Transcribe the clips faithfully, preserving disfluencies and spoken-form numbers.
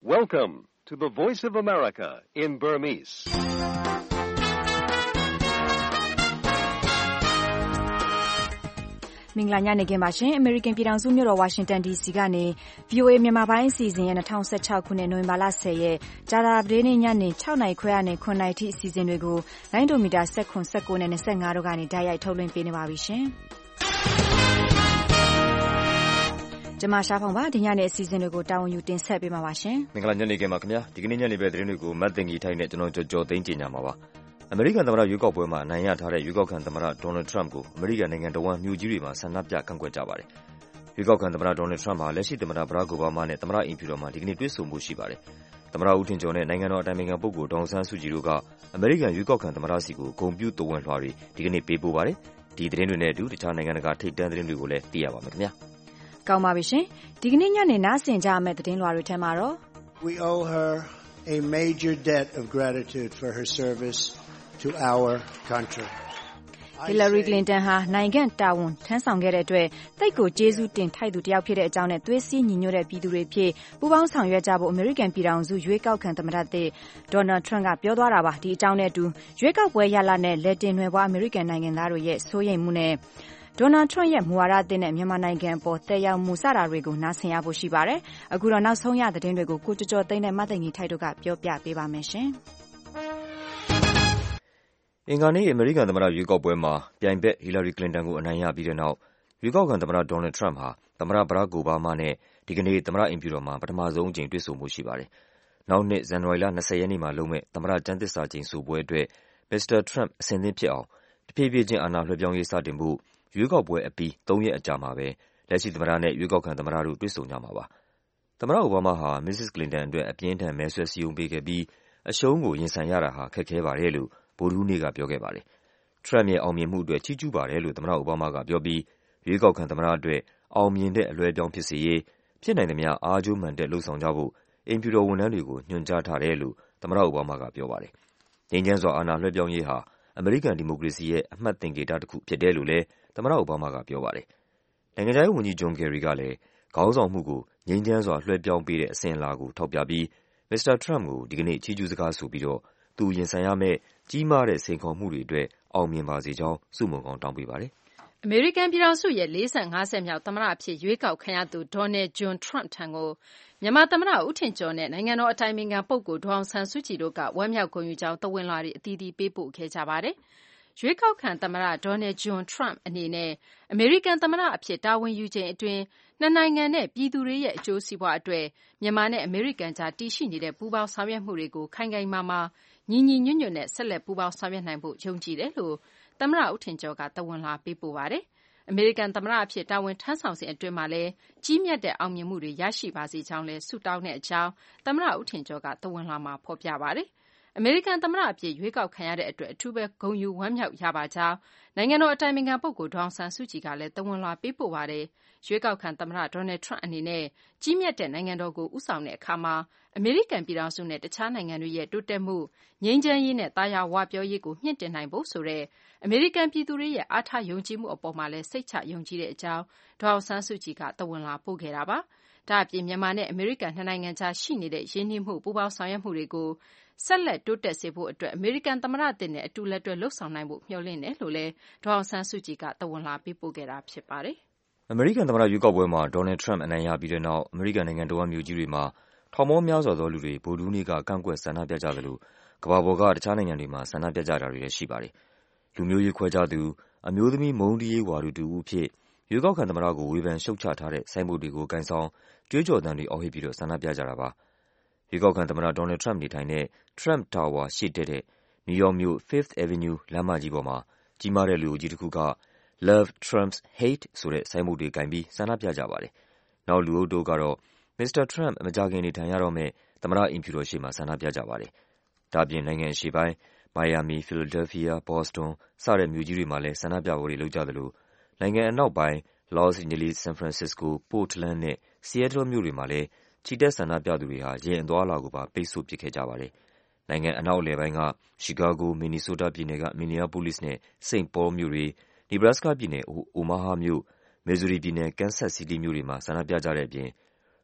Welcome to the Voice of America in Burmese. ။မင်္ဂလာညနေခင်းပါရှင်။ American ပြည်ထောင်စုမြို့တော် Washington ဒီ စီ ကနေ ဗွီအိုအေ မြန်မာပိုင်းအစီအစဉ်ရဲ့၂၀၁၆ခုနှစ်နိုဝင်ဘာလ၁၀ရက်ကြာသပတေးနေ့ညနေ၆နာရီခွဲကနေ၇နာရီထိအစီအစဉ်တွေကိုလိုင်းဒိုမီတာ၁၇ ၁၉နဲ့၂၅တို့ကနေတိုက်ရိုက်ထုတ်လွှင့်ပေးနေပါပြီရှင်။ကျွန်မရှားဖောင်ပါဒီညနေအစီအစဉ်တွေကိုတာဝန်ယူတင်ဆက်ပေးမှာပါရှင်။မင်္ဂလာညနေခင်းပါခင်ဗျာ။ဒီကနေ့ညနေပဲသတင်းတွေကိုမတ်တင်ကြီးထိုက်နဲ့ကျွန်တော်ကြော်ကြော်သိန်းတင်ညာမှာပါ။အမေရိကန်သမ္မတရွေးကောက်ပွဲမှာနိုင်ရထားတဲ့ရွေးကောက်ခံသမ္မတဒေါ်နယ်ထရမ့်ကိုအမေရိကန်နိုင်ငံတော်ဝန်မြို့ကြီးတွေမှာဆန္ဒပြကန့်ကွက်ကြပါတယ်။ရွေးကောက်ခံသမ္မတဒေါ်နယ်ထရမ့်ဟာလက်ရှိသမ္မတဘရာ့ခ် အိုဘားမားနဲ့သမ္မတအိမ်ဖြူတော်မှာဒီကနေ့တွေ့ဆုံမှုရှိပါတယ်။သမ္မတဦးထင်ကျော်နဲ့နိုင်ငံတော်အတိုင်ပင်ခံပုဂ္ဂိုလ်ဒေါ်အောင်ဆန်းစုကြည်တို့ကအမေရိကန်ရွေးကောက်ခံသမ္မတစီကိုဂုဏ်ပြုသဝဏ်လွှာတွေဒီကနေ့ပေးပို့ပါတယ်။ဒီသတင်းတွေနဲ့အတူတခြားနိုင်ငံတကာထိပ်တန်းသတင်းတွေကိုလည်းသိရပါမယ်ခင်ဗျာ။ကောင်းပါပြီရှင်။ဒီကနေ့ညနေနားဆင်ကြရမယ့်သတင်းလွှာတွေထဲမှာတော့ We owe her a major debt of gratitude for her service to our country. Hillary Clinton ဟာနိုင်ငံတာဝန်ထမ်းဆောင်ခဲ့တဲ့အတွက်သိပ်ကိုကျေးဇူးတင်ထိုက်သူတစ်ယောက်ဖြစ်တဲ့အကြောင်းနဲ့သွေးစည်းညီညွတ်တဲ့ပြည်သူတွေဖြစ်ပူးပေါင်းဆောင်ရွက်ကြဖို့ American ပြည်ထောင်စုရွေးကောက်ခံသမ္မတသစ် Donald Trump ကပြောသွားတာပါ။ဒီအကြောင်းနဲ့အတူရွေးကောက်ပွဲရလဒ်နဲ့လက်တင်နွယ်ဖွား American နိုင်ငံသားတွေရဲ့စိုးရိမ်မှုနဲ့Donald Trump ရဲ့မူဝါဒအသစ်နဲ့မြန်မာနိုင်ငံအပေါ်သက်ရောက်မှုစတာတွေကိုနားဆင်ရဖို့ရှိပါတယ်။အခုတော့နောက်ဆုံးရသတင်းတွေကိုကိုကျော်ကျော်သိန်းနဲ့မသိင်ကြီးထိုက်တို့ကပြောပြပေးပါမယ်ရှင်။အင်္ဂါနေ့အမေရိကန်သမ္မတရွေးကောက်ပွဲမှာပြိုင်ဘက် Hillary Clinton ကိုအနိုင်ရပြီးတဲ့နောက်ရွေးကောက်ခံသမ္မတ Donald Trump ဟာသမ္မတ Barack Obama နဲ့ဒီကနေ့သမ္မတအိမ်ဖြူတော်မှာပထမဆုံးအကြိမ်တွေ့ဆုံမှုရှိပါတယ်။နောက်နှစ်ဇန်နဝါရီလ၂၀ရက်နေ့မှာလုပ်မယ့်သမ္မတကျမ်းသစ္စာကျိန်ဆိုပွဲအတွက် မစ္စတာ Trump အဆင်သင့်ဖြစ်အောင်တဖြည်းဖြည်းချင်းအာဏာလွှဲပြောင်းရေးစတင်ဖို့ရွေးကောက်ပွဲအပြီးသုံးရက်အကြာမှာပဲလက်ရှိသမ္မတနဲ့ရွေးကောက်ခံသမ္မတတို့တွေ့ဆုံကြမှာပါ။သမ္မတအိုဘားမားဟာ မစ္စစ် Clinton အတွက်အပြင်းထန်မဲဆွယ်စည်းရုံးပေးခဲ့ပြီးအရှုံးကိုရင်ဆိုင်ရတာဟာခက်ခဲပါတယ်လို့ဗုဒ္ဓဟူးနေ့ကပြောခဲ့ပါတယ်။ Trump ရဲ့အောင်မြင်မှုအတွက်ချီးကျူးပါတယ်လို့သမ္မတအိုဘားမားကပြောပြီးရွေးကောက်ခံသမ္မတအတွက်အောင်မြင်တဲ့အလွှဲပြောင်းဖြစ်စေရေးဖြစ်နိုင်သမျှအားကြိုးမှန်တဲ့လုပ်ဆောင်ကြဖို့အိမ်ဖြူတော်ဝန်ထမ်းတွေကိုညွှန်ကြားထားတယ်လို့သမ္မတအိုဘားမားကပြောပါတယ်။ငြိမ်းချမ်းစွာအာဏာလွှဲပြောင်းရေးဟာအမေရိကန်ဒီမိုကရေစီရဲ့အမှတ်သင်္ကေတတစ်ခုဖြစ်တယ်လို့လည်းသမ္မတအိုဘားမားကပြောပါတယ်။နိုင်ငံခြားရေးဝန်ကြီး John Kerry ကလည်းခေါင်းဆောင်မှုကိုငြိမ်းချမ်းစွာလွှဲပြောင်းပေးတဲ့အစဉ်အလာကိုထောက်ပြပြီးမစ္စတာ Trump ကိုဒီကနေ့ချီးကျူးစကားဆိုပြီးတော့သူရင်ဆိုင်ရမယ့်ကြီးမားတဲ့စိန်ခေါ်မှုတွေအတွက်အောင်မြင်ပါစေကြောင်းဆုမွန်ကောင်းတောင်းပေးပါတယ်။အမေရိကန်ပြည်ထောင်စုရဲ့လေးဆယ့်ငါးဆက်မြောက်သမ္မတအဖြစ်ရွေးကောက်ခံရသူ Donald John Trump ထံကိုမြန်မာသမ္မတဦးထင်ကျော်နဲ့နိုင်ငံတော်အတိုင်ပင်ခံပုဂ္ဂိုလ်ဒေါ်အောင်ဆန်းစုကြည်တို့ကဝမ်းမြောက်ဂုဏ်ယူကြောင်းသဝဏ်လွှာတွေအသီးသီးပေးပို့ခဲ့ကြပါတယ်။ရွေးကောက်ခံသမ္မတ Donald John Trump အနေနဲ့အမေရိကန်သမ္မတအဖြစ်တာဝန်ယူချိန်အတွင်းနှစ်နိုင်ငံနဲ့ပြည်သူတွေရဲ့အကျိုးစီးပွားအတွက်မြန်မာနဲ့အမေရိကန်ကြားတည်ရှိနေတဲ့ပူးပေါင်းဆောင်ရွက်မှုတွေကိုခိုင်ခိုင်မာမာညီညီညွတ်ညွတ်နဲ့ဆက်လက်ပူးပေါင်းဆောင်ရွက်နိုင်ဖို့ယုံကြည်တယ်လို့သမ္မတဦးထင်ကျော်ကသဝဏ်လွှာပေးပို့ပါတယ်။အမေရိကန်သမ္မတအဖြစ်တာဝန်ထမ်းဆောင်စဉ်အတွင်းမှာလည်းကြီးမြတ်တဲ့အောင်မြင်မှုတွေရရှိပါစေကြောင်းလည်းဆုတောင်းတဲ့အကြောင်းသမ္မတဦးထင်ကျော်ကသဝဏ်လွှာမှာဖော်ပြပါတယ်။အမေရိကန်သမ္မတအဖြစ်ရွေးကောက်ခံရတဲ့အတွက်အထူးပဲဂုဏ်ယူဝမ်းမြောက်ရပါကြောင်းနိုင်ငံတော်အတိုင်ပင်ခံပုဂ္ဂိုလ်ဒေါ်အောင်ဆန်းစုကြည်ကလည်းသဝဏ်လွှာပေးပို့ပါတယ်။ရွေးကောက်ခံသမ္မတ Donald Trump အနေနဲ့ကြီးမြတ်တဲ့နိုင်ငံတော်ကိုဦးဆောင်တဲ့အခါမှာအမေရိကန်ပြည်ထောင်စုနဲ့တခြားနိုင်ငံတွေရဲ့တိုးတက်မှုငြိမ်းချမ်းရေးနဲ့သာယာဝပြောရေးကိုမြှင့်တင်နိုင်ဖို့ဆိုတဲ့အမေရိကန်ပြည်သူတွေရဲ့အားထားယုံကြည်မှုအပေါ်မှာလည်းစိတ်ချယုံကြည်တဲ့အကြောင်းဒေါ်အောင်ဆန်းစုကြည်ကသဝဏ်လွှာပို့ခဲ့တာပါ။ဒါ့အပြင်မြန်မာနဲ့အမေရိကန်နှစ်နိုင်ငံကြားရှိနေတဲ့ရင်းနှီးမှုပူးပေါင်းဆောင်ရွက်မှုတွေကိုဆက်လက်တိုးတက်စေဖို့အတွက်အမေရိကန်သမ္မတသစ်နဲ့အတူလက်တွဲလှုပ်ဆောင်နိုင်ဖို့မျှော်လင့်တယ်လို့လည်းဒေါ်အောင်ဆန်းစုကြည်ကသဝဏ်လွှာပေးပို့ခဲ့တာဖြစ်ပါတယ်။အမေရိကန်သမ္မတရွေးကောက်ပွဲမှာ Donald Trump အနိုင်ရပြီးတဲ့နောက်အမေရိကန်နိုင်ငံတော်ဝန်မြို့ကြီးတွေမှာထောင်ပေါင်းများစွာသောလူတွေဗုဒ္ဓဟူးနေ့ကကန့်ကွက်ဆန္ဒပြကြသလိုကမ္ဘာပေါ်ကတခြားနိုင်ငံတွေမှာဆန္ဒပြကြတာတွေလည်းရှိပါတယ်။လူမျိုးရေးခွဲခြားသူအမျိုးသမီးမုန်းတီးရေးဝါဒတူဦးဖြစ်ရွေးကောက်ခံသမ္မတကိုဝေဖန်ရှုတ်ချထားတဲ့ဆိုင်းဘုတ်တွေကိုကိုင်ဆောင်ကြွေးကြော်သံတွေအော်ဟစ်ပြီးတော့ဆန္ဒပြကြတာပါ။ရွေးကောက်ခံသမ္မတ Donald Trump နေထိုင်တဲ့ Trump Tower ရှေ့တက်တဲ့ New York မြို့ Fifth Avenue လမ်းမကြီးပေါ်မှာကြီးမားတဲ့လူအုပ်ကြီးတစ်ခုက Love Trumps Hate ဆိုတဲ့ဆိုင်းဘုတ်တွေကင်ပြီးဆန္ဒပြကြပါတယ်။နောက်လူအုပ်တို့ကတော့မစ္စတာ Trump မကြာခင်နေထိုင်ရတော့မယ့်သမ္မတအိမ်ဖြူတော်ရှေ့မှာဆန္ဒပြကြပါတယ်။ဒါ့အပြင်နိုင်ငံအရှေ့ပိုင်း Miami, Philadelphia, Boston စတဲ့မြို့ကြီးတွေမှာလည်းဆန္ဒပြပွဲတွေလုပ်ကြသလိုနိုင်ငံအနောက်ပိုင်း Los Angeles, San Francisco, Portland နဲ့ Seattle မြို့တွေမှာလည်းချီတက်ဆန္ဒပြသူတွေဟာယာဉ်အသွားအလာကိုပါပိတ်ဆို့ပစ်ခဲ့ကြပါတယ်။နိုင်ငံအနောက်အလယ်ပိုင်းက Chicago, Minnesota ပြည်နယ်က Minneapolis နဲ့ Saint Paul မြို့တွေ၊ Nebraska ပြည်နယ် Omaha မြို့၊ Missouri ပြည်နယ် Kansas City မြို့တွေမှာဆန္ဒပြကြတဲ့အပြင်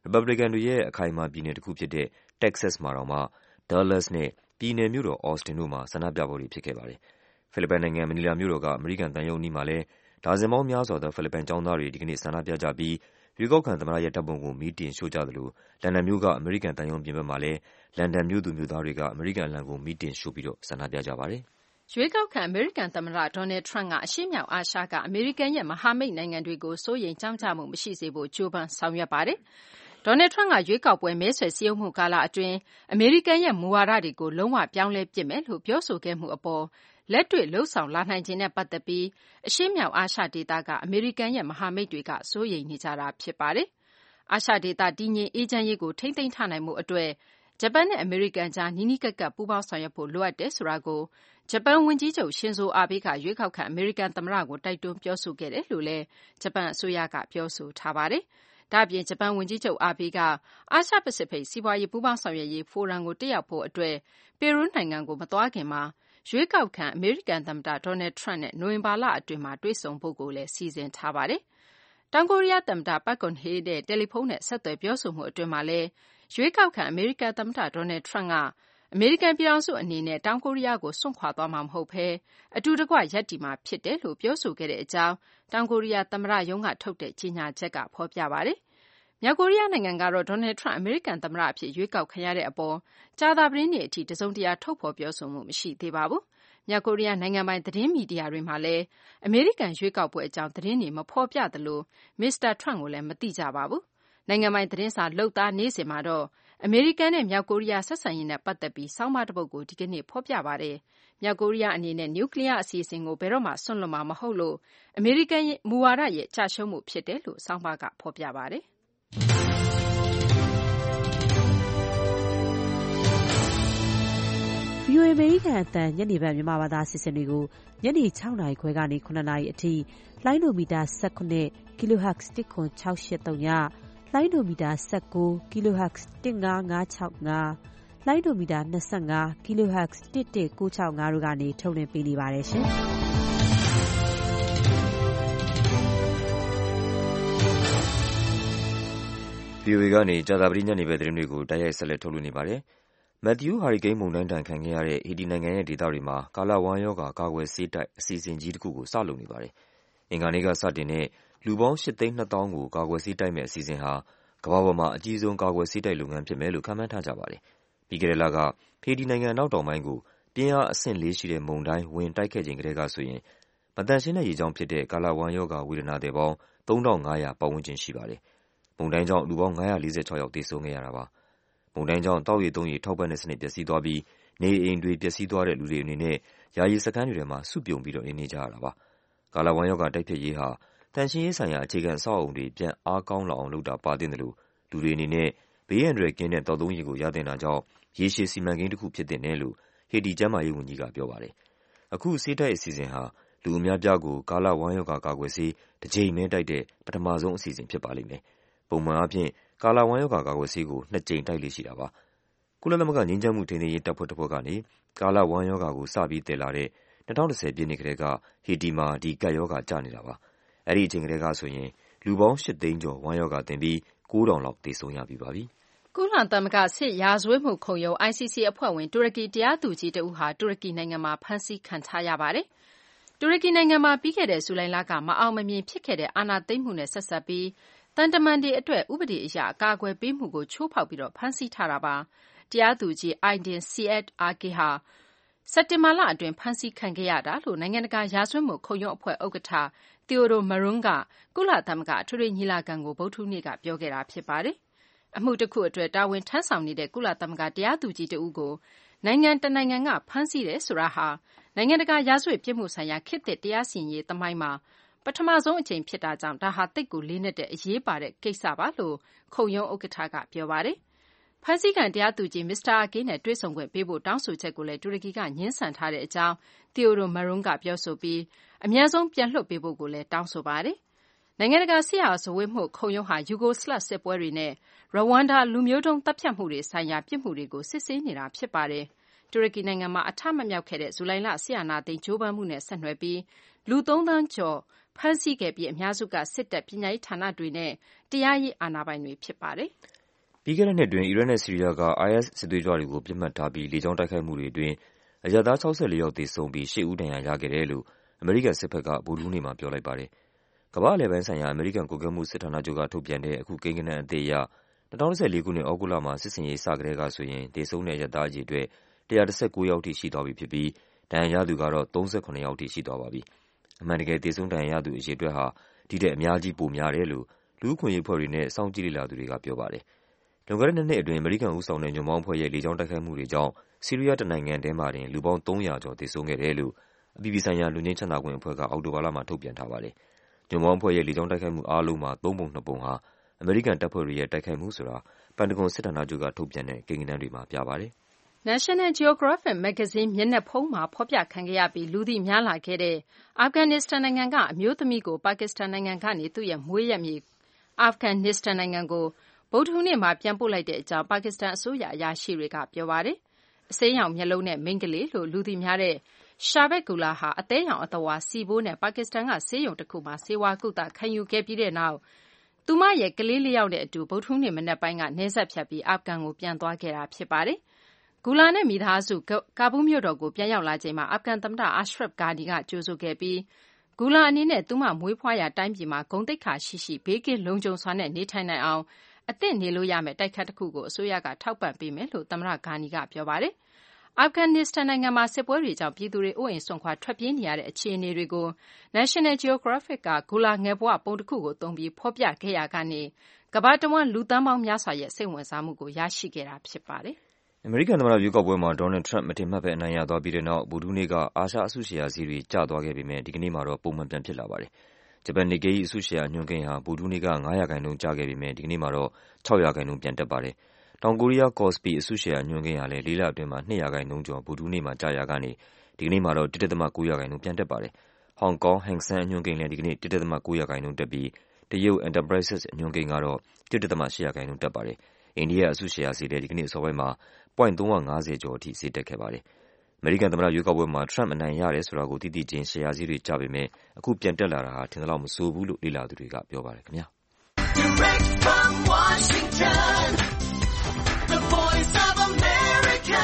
Republican တွေရဲ့အခိုင်အမာပြည်နယ်တစ်ခုဖြစ်တဲ့ Texas မှာတောင်မှ Dallas နဲ့ပြည်နယ်မြို့တော် Austin တို့မှာဆန္ဒပြပွဲတွေဖြစ်ခဲ့ပါတယ်။ ဖိလစ်ပိုင်နိုင်ငံ၊ မနီလာမြို့တော်ကအမေရိကန်သံရုံးအနီးမှာလည်းဒါဇင်ပေါင်းများစွာသောဖိလစ်ပိုင်ကျောင်းသားတွေဒီကနေ့ဆန္ဒပြကြပြီးရွေးကောက်ခံသမ္မတရဲ့ဓာတ်ပုံကိုမီးတင်ရှို့ကြသလိုလန်ဒန်မြို့ကအမေရိကန်သံရုံးပြင်ပမှာလည်းလန်ဒန်မြို့သူမြို့သားတွေကအမေရိကန်အလံကိုမီးတင်ရှို့ပြီးတော့ဆန္ဒပြကြပါတယ်။ရွေးကောက်ခံအမေရိကန်သမ္မတဒေါ်နယ်ထရန့်ကအရှေ့မြောက်အာရှကအမေရိကန်ရဲ့မဟာမိတ်နိုင်ငံတွေကိုစိုးရိမ်ကြောင့်ကြမှုမရှိစေဖို့ကြိုးပမ်းဆောင်ရွက်ပါတယ်။ဒေါ်နယ်ထရန့်ကရွေးကောက်ပွဲမဲဆွယ်စည်းရုံးမှုကာလအတွင်းအမေရိကန်ရဲ့မူဝါဒတွေကိုလုံးဝပြောင်းလဲပစ်မယ်လို့ပြောဆိုခဲ့မှုအပေါ်လက်တွေ့လုပ်ဆောင်လာနိုင်ခြင်းနဲ့ပတ်သက်ပြီးအရှေ့မြောက်အာရှဒေသကအမေရိကန်ရဲ့မဟာမိတ်တွေကစိုးရိမ်နေကြတာဖြစ်ပါတယ်။အာရှဒေသတည်ငြိမ်အေးချမ်းရေးကိုထိန်းသိမ်းထားနိုင်မှုအတွက်ဂျပန်နဲ့အမေရိကန်ကြားနီးနီးကပ်ကပ်ပူးပေါင်းဆောင်ရွက်ဖို့လိုအပ်တယ်ဆိုတာကိုဂျပန်ဝန်ကြီးချုပ်ရှင်ဇိုအာဘေးကရွေးကောက်ခံအမေရိကန်သမ္မတကိုတိုက်တွန်းပြောဆိုခဲ့တယ်လို့လည်းဂျပန်အစိုးရကပြောဆိုထားပါတယ်။ဒါ့အပြင်ဂျပန်ဝန်ကြီးချုပ်အာဘေးကအာရှပစိဖိတ်စီးပွားရေးပူးပေါင်းဆောင်ရွက်ရေးဖိုရမ်ကိုတက်ရောက်ဖို့အတွက်ပီရူးနိုင်ငံကိုမသွားခင်မှာရွေးကောက်ခံအမေရိကန်သမ္မတဒေါ်နယ်ထရန့်နဲ့နိုဝင်ဘာလအတွင်းမှာတွေ့ဆုံဖို့ကိုလည်းစီစဉ်ထားပါတယ်။တောင်ကိုရီးယားသမ္မတပတ်ကွန်ဟေးနဲ့တယ်လီဖုန်းနဲ့ဆက်သွယ်ပြောဆိုမှုအတွင်းမှာလည်းရွေးကောက်ခံအမေရိကန်သမ္မတဒေါ်နယ်ထရန့်ကအမေရိကန်ပြည်ထောင်စုအနေနဲ့တောင်ကိုရီးယားကိုစွန့်ခွာသွားမှာမဟုတ်ဘဲအတူတကွရပ်တည်မှာဖြစ်တယ်လို့ပြောဆိုခဲ့တဲ့အကြောင်းတောင်ကိုရီးယားသမ္မတရုံးကထုတ်တဲ့ကြေညာချက်ကဖော်ပြပါတယ်။မြောက်ကိုရီးယားနိုင်ငံကတော့ဒေါ်နယ်ထရန့်အမေရိကန်သမ္မတအဖြစ်ရွေးကောက်ခံရတဲ့အပေါ်ကြာသပတေးနေ့အထိတစုံတရာထုတ်ဖော်ပြောဆိုမှုမရှိသေးပါဘူး။မြောက်ကိုရီးယားနိုင်ငံပိုင်သတင်းမီဒီယာတွေမှာလည်းအမေရိကန်ရွေးကောက်ပွဲအကြောင်းသတင်းတွေမဖော်ပြသလိုမစ္စတာထရန့်ကိုလည်းမသိကြပါဘူး။နိုင်ငံပိုင်သတင်းစာလုပ်သားနေ့စဉ်မှာတော့အမေရိကန်နဲ့မြောက်ကိုရီးယားဆက်ဆံရေးနဲ့ပတ်သက်ပြီးဆောင်းပါးတစ်ပုဒ်ကိုဒီကနေ့ဖော်ပြပါတယ်။မြောက်ကိုရီးယားအနေနဲ့နျူကလ িয়ার အစီအစဉ်ကိုဘယ်တော့မှစွန့်လွတ်မှာမဟုတ်လို့အမေရိကန်မူဝါဒရဲ့ကျရှုံးမှုဖြစ်တယ်လို့ဆောင်းပါးကဖော်ပြပါတယ်။ဗွီအိုအေ အမေရိကန်အသံညနေပိုင်းမြန်မာဘာသာအစီအစဉ်တွေကိုညနေ၆နာရီခွဲကနေ၇နာရီအထိလိုင်းဒိုမီတာ၁၇ kHz တစ်ခွန်၆၈၃ညလိုင်းဒိုမီတာ၁၉ kHz တစ်၅၅၆၅လိုင်းဒိုမီတာ၂၅ kHz တစ်၁၉၆၅တို့ကနေထုတ်လွှင့်ပေးနေပါတယ်ရှင်။ဗွီအိုအေကနေကြာသပတေးညနေပိုင်းသတင်းတွေကိုတိုက်ရိုက်ဆက်လက်ထုတ်လွှင့်နေပါတယ်။ မက်သျူးဟာရီကိန်းမုန်တိုင်းဒဏ်ခံခဲ့ရတဲ့ဟေတီနိုင်ငံရဲ့ဒေသတွေမှာကာလဝမ်းရောဂါကာကွယ်ဆေးတိုက်အစီအစဉ်ကြီးတစ်ခုကိုစလုပ်နေပါတယ်။အင်္ဂါနေ့ကစတင်တဲ့လူပေါင်းရှစ်သိန်းနှစ်သောင်းကိုကာကွယ်ဆေးတိုက်မယ့်အစီအစဉ်ဟာကမ္ဘာပေါ်မှာအကြီးဆုံးကာကွယ်ဆေးတိုက်လုပ်ငန်းဖြစ်မယ်လို့ခန့်မှန်းထားကြပါတယ်။ပြီးခဲ့တဲ့လကဟေတီနိုင်ငံအနောက်တောင်ပိုင်းကိုပြင်းအားအဆင့်လေးရှိတဲ့မုန်တိုင်းဝင်တိုက်ခဲ့ချိန်ကတည်းကဆိုရင်မသန့်ရှင်းတဲ့ရေကြောင့်ဖြစ်တဲ့ကာလဝမ်းရောဂါဝေဒနာသည်ပေါင်းသုံးထောင်ငါးရာပတ်ဝန်းကျင်ရှိပါတယ်။မုန်တိုင်းကြောင့်လူပေါင်းငါးရာလေးဆယ်ခြောက်ယောက်သေဆုံးခဲ့ရတာပါ။မုန်တိုင်းကြောင့်သောက်ရေသုံးရေထောက်ပံ့တဲ့စနစ်ပျက်စီးသွားပြီးနေအိမ်တွေပျက်စီးသွားတဲ့လူတွေအနေနဲ့ယာယီစခန်းတွေထဲမှာစုပြုံပြီးတော့နေနေကြရတာပါ။ကာလဝမ်းရောဂါတိုက်ဖျက်ရေးဟာသန့်ရှင်းရေးဆိုင်ရာအခြေခံအဆောက်အအုံတွေပြန်အားကောင်းလာအောင်လုပ်တာပါသင့်တယ်လို့လူတွေအနေနဲ့ဘေးအန္တရာယ်ကင်းတဲ့သောက်သုံးရေကိုရသင့်တာကြောင့်ရေရှည်စီမံကိန်းတစ်ခုဖြစ်သင့်တယ်လို့ဟေတီကျန်းမာရေးဝန်ကြီးကပြောပါတယ်။အခုဆေးတိုက်အစီအစဉ်ဟာလူအများပြားကိုကာလဝမ်းရောဂါကာကွယ်ဆေးတစ်ကြိမ်ပဲတိုက်တဲ့ပထမဆုံးအစီအစဉ်ဖြစ်ပါလိမ့်မယ်။ပုံမှန်အားဖြင့်ကာလဝမ်းရောဂါကာကွယ်ဆေးကိုနှစ်ကြိမ်တိုက်လေ့ရှိတာပါ။ကုလသမဂ္ဂငြိမ်းချမ်းမှုထိန်းသိမ်းရေးတပ်ဖွဲ့တစ်ဖွဲ့ကနေကာလဝမ်းရောဂါကိုစပြီးတည်လာတဲ့၂၀၁၀ပြည့်နှစ်ကတည်းကဟေတီမှာဒီကပ်ရောဂါကျနေတာပါ။အဲဒီအချိန်ကတည်းကဆိုရင်လူပေါင်းရှစ်သိန်းကျော်ဝမ်းရောဂါသင့်ပြီးကိုးထောင်လောက်သေဆုံးရပြီးပါပြီ။ကုလသမဂ္ဂစစ်ရာဇဝတ်မှုခုံရုံး I C C အဖွဲ့ဝင်တူရကီတရားသူကြီးတဦးဟာတူရကီနိုင်ငံမှာဖမ်းဆီးခံထားရပါတယ်။တူရကီနိုင်ငံမှာပြီးခဲ့တဲ့ဇူလိုင်လကမအောင်မမြင်ဖြစ်ခဲ့တဲ့အာဏာသိမ်းမှုနဲ့ဆက်စပ်ပြီးသံတမန်တွေအတွက်ဥပဒေအရအကာအကွယ်ပေးမှုကိုချိုးဖောက်ပြီးဖမ်းဆီးထားတာပါ။တရားသူကြီး Aydin Seyed Agil ဟာစက်တင်ဘာလအတွင်းဖမ်းဆီးခံခဲ့ရတာလို့နိုင်ငံတကာရာဇဝတ်မှုခုံရုံးအဖွဲ့ဥက္ကဋ္ဌ Theodore Meron ကကုလသမဂ္ဂအထွေထွေညီလာခံကိုဗုဒ္ဓဟူးနေ့ကပြောခဲ့တာဖြစ်ပါတယ်။အမှုတစ်ခုအတွက်တာဝန်ထမ်းဆောင်နေတဲ့ကုလသမဂ္ဂတရားသူကြီးတဦးကိုနိုင်ငံတနိုင်ငံကဖမ်းဆီးတယ်ဆိုတာဟာနိုင်ငံတကာရာဇဝတ်ပြစ်မှုဆိုင်ရာခေတ်သစ်တရားစီရင်ရေးသမိုင်းမှာပထမဆုံးအကြိမ်ဖြစ်တာကြောင့်ဒါဟာသိပ်ကိုလေးနက်တဲ့အရေးပါတဲ့ကိစ္စပါလို့ခုံရုံးဥက္ကဋ္ဌကပြောပါတယ်။ဖမ်းဆီးခံတရားသူကြီးမစ္စတာအာဂေးနဲ့တွေ့ဆုံခွင့်ပေးဖို့တောင်းဆိုချက်ကိုလည်းတူရကီကငြင်းဆန်ထားတဲ့အကြောင်း Theodore Meron ကပြောဆိုပြီးအမြန်ဆုံးပြန်လွှတ်ပေးဖို့ကိုလည်းတောင်းဆိုပါတယ်။နိုင်ငံတကာစစ်ရာဇဝတ်မှုခုံရုံးဟာယူဂိုစလတ်စစ်ပွဲတွေနဲ့ရဝမ်ဒါလူမျိုးတုံးသတ်ဖြတ်မှုတွေဆိုင်ရာပြစ်မှုတွေကိုစစ်ဆေးနေတာဖြစ်ပါတယ်။တူရကီနိုင်ငံမှာအထမမြောက်ခဲ့တဲ့ဇူလိုင်လစစ်အာဏာသိမ်းကြိုးပမ်းမှုနဲ့ဆက်နွယ်ပြီးလူသုံးသန်းကျော်ဖမ်းဆီးခဲ့ပြီးအများစုကစစ်တပ်ပညာရေးဌာနတွေနဲ့တရားရေးအာဏာပိုင်တွေဖြစ်ပါတယ်။ပြီးခဲ့တဲ့နှစ်အတွင်းအီရတ်နဲ့ဆီးရီးယားက အိုင်အက်စ် စစ်သွေးကြွတွေကိုပစ်မှတ်ထားပြီးလေကြောင်းတိုက်ခိုက်မှုတွေအတွင်းအရပ်သား၆၄ယောက်သေဆုံးပြီး၈ဦးဒဏ်ရာရခဲ့တယ်လို့အမေရိကန်စစ်ဘက်ကဗုဒ္ဓဟူးနေ့မှာပြောလိုက်ပါတယ်။ကမ္ဘာ့အလယ်ပိုင်းဆိုင်ရာအမေရိကန်ကွပ်ကဲမှုစစ်ဌာနချုပ်ကထုတ်ပြန်တဲ့အခုကိန်းဂဏန်းအသစ်အရ၂၀၁၄ခုနှစ်ဩဂုတ်လမှာစစ်ဆင်ရေးစကတည်းကဆိုရင်သေဆုံးတဲ့အရပ်သားအရေအတွက်၁၁၉ယောက်ထိရှိသွားပြီဖြစ်ပြီးဒဏ်ရာရသူကတော့၃၇ယောက်ထိရှိသွားပါပြီ။အမှန်တကယ်သေဆုံးဒဏ်ရာရသူအရေအတွက်ဟာဒီထက်အများကြီးပိုများတယ်လို့လူ့အခွင့်အရေးအဖွဲ့တွေနဲ့စောင့်ကြည့်လေ့လာသူတွေကပြောပါတယ်။လွန်ခဲ့တဲ့နှစ်နှစ်အတွင်းအမေရိကန်ဦးဆောင်တဲ့ညွန့်ပေါင်းအဖွဲ့ရဲ့လေကြောင်းတိုက်ခိုက်မှုတွေကြောင့်ဆီးရီးယားတနိုင်ငံထဲမှာတင်လူပေါင်းသုံးရာကျော်သေဆုံးခဲ့တယ်လို့အပြည်ပြည်ဆိုင်ရာလွတ်ငြိမ်းချမ်းသာခွင့်အဖွဲ့ကအောက်တိုဘာလမှာထုတ်ပြန်ထားပါတယ်။ညွန့်ပေါင်းအဖွဲ့ရဲ့လေကြောင်းတိုက်ခိုက်မှုအားလုံးမှာသုံးပုံနှစ်ပုံဟာအမေရိကန်တပ်ဖွဲ့တွေရဲ့တိုက်ခိုက်မှုဆိုတာပန်တဂွန်စစ်ဌာနချုပ်ကထုတ်ပြန်တဲ့ကိန်းဂဏန်းတွေမှာပြပါတယ်။ National Geographic မဂ္ဂဇင်းမျက်နှာဖုံးမှာဖော်ပြခံခဲ့ရပြီးလူသိများလာခဲ့တဲ့အာဖဂန်နစ္စတန်နိုင်ငံကအမျိုးသမီးကိုပါကစ္စတန်နိုင်ငံကနေသူ့ရဲ့မွေးရပ်မြေအာဖဂန်နစ္စတန်နိုင်ငံကိုဗုဒ္ဓဟူးနေ့မှာပြန်ပို့လိုက်တဲ့အကြောင်းပါကစ္စတန်အစိုးရအရာရှိတွေကပြောပါတယ်။အစိမ်းရောင်မျက်လုံးနဲ့မိန်းကလေးလို့လူသိများတဲ့ Sharbat Gula ဟာအသေးရောင်အသဝါစီဘိုးနဲ့ပါကစ္စတန်ကဆေးရုံတစ်ခုမှာဆေးဝါးကုသခံယူခဲ့ပြီးတဲ့နောက်သူမရဲ့ကလေးလေးယောက်နဲ့အတူဗုဒ္ဓဟူးနေ့မနက်ပိုင်းကနယ်စပ်ဖြတ်ပြီးအာဖဂန်ကိုပြန်သွားခဲ့တာဖြစ်ပါတယ်။ဂူလာနဲ့မိသားစုကာဘူးမြို့တော်ကိုပြန်ရောက်လာချိန်မှာအာဖဂန်သမ္မတ Ashraf Ghani ကကြိုဆိုခဲ့ပြီးဂူလာအနေနဲ့သူမမွေးဖွားရာတိုင်းပြည်မှာဂုဏ်သိက္ခာရှိရှိဘေးကင်းလုံခြုံစွာနဲ့နေထိုင်နိုင်အောင်အသင့်နေလို့ရမယ့်တိုက်ခတ်တစ်ခုကိုအစိုးရကထောက်ပံ့ပေးမယ်လို့သမ္မတ Ghani ကပြောပါတယ်။အာဖဂန်နစ္စတန်နိုင်ငံမှာစစ်ပွဲတွေကြောင့်ပြည်သူတွေအိုးအိမ်စွန့်ခွာထွက်ပြေးနေရတဲ့အခြေအနေတွေကို National Geographic ကဂူလာငယ်ဘဝပုံတစ်ခုကိုသုံးပြီးဖော်ပြခဲ့ရာကနေကမ္ဘာတဝန်းလူသန်းပေါင်းများစွာရဲ့စိတ်ဝင်စားမှုကိုရရှိခဲ့တာဖြစ်ပါတယ်။အမေရိကန်သမ္မတရွေးကောက်ပွဲမှာဒေါ်နယ်ထရမ့်မထင်မှတ်ဘဲအနိုင်ရသွားပြီးတဲ့နောက်ဗုဒ္ဓဟူးနေ့ကအာရှအစုရှယ်ယာဈေးတွေကျသွားခဲ့ပေမဲ့ဒီကနေ့မှာတော့ပုံမှန်ပြန်ဖြစ်လာပါတယ်။ဂျပန်နစ်ကေးအစုရှယ်ယာအညွှန်းကိန်းဟာဗုဒ္ဓဟူးနေ့က၅ရာခိုင်နှုန်းကျခဲ့ပေမဲ့ဒီကနေ့မှာတော့၆ရာခိုင်နှုန်းပြန်တက်ပါတယ်။တောင်ကိုရီးယားကော့စပီအစုရှယ်ယာအညွှန်းကိန်းဟာလည်းလေးလအတွင်းမှာ၂ရာခိုင်နှုန်းကျော်ဗုဒ္ဓဟူးနေ့မှာကျရာကနေဒီကနေ့မှာတော့၁ ဒသမ၉ရာခိုင်နှုန်းပြန်တက်ပါတယ်။ဟောင်ကောင်ဟန်ဆန်အညွှန်းကိန်းလည်းဒီကနေ့၁ ဒသမ၉ရာခိုင်နှုန်းတက်ပြီးတရုတ် Enterprises အညွှန်းကိန်းကတော့၁ ဒသမ၈ရာခိုင်နှုန်းတက်ပါတယ်။အိန္ဒိယအစုရှယ်ယာဈေးလည်းဒီကနေ့အစောပိုင်းမှာပွိုင့်၃၅၀ကျော်အထိဈေးတက်ခဲ့ပါတယ်။အမေရိကန်သမ္မတရွေးကောက်ပွဲမှာထရမ့်အနိုင်ရတယ်ဆိုတာကိုသိသိချင်းရှယ်ယာဈေးတွေကျပေမဲ့အခုပြန်တက်လာတာဟာထင်သလောက်မဆိုးဘူးလို့လေ့လာသူတွေကပြောပါတယ်ခင်ဗျာ။ Direct from Washington, the Voice of America,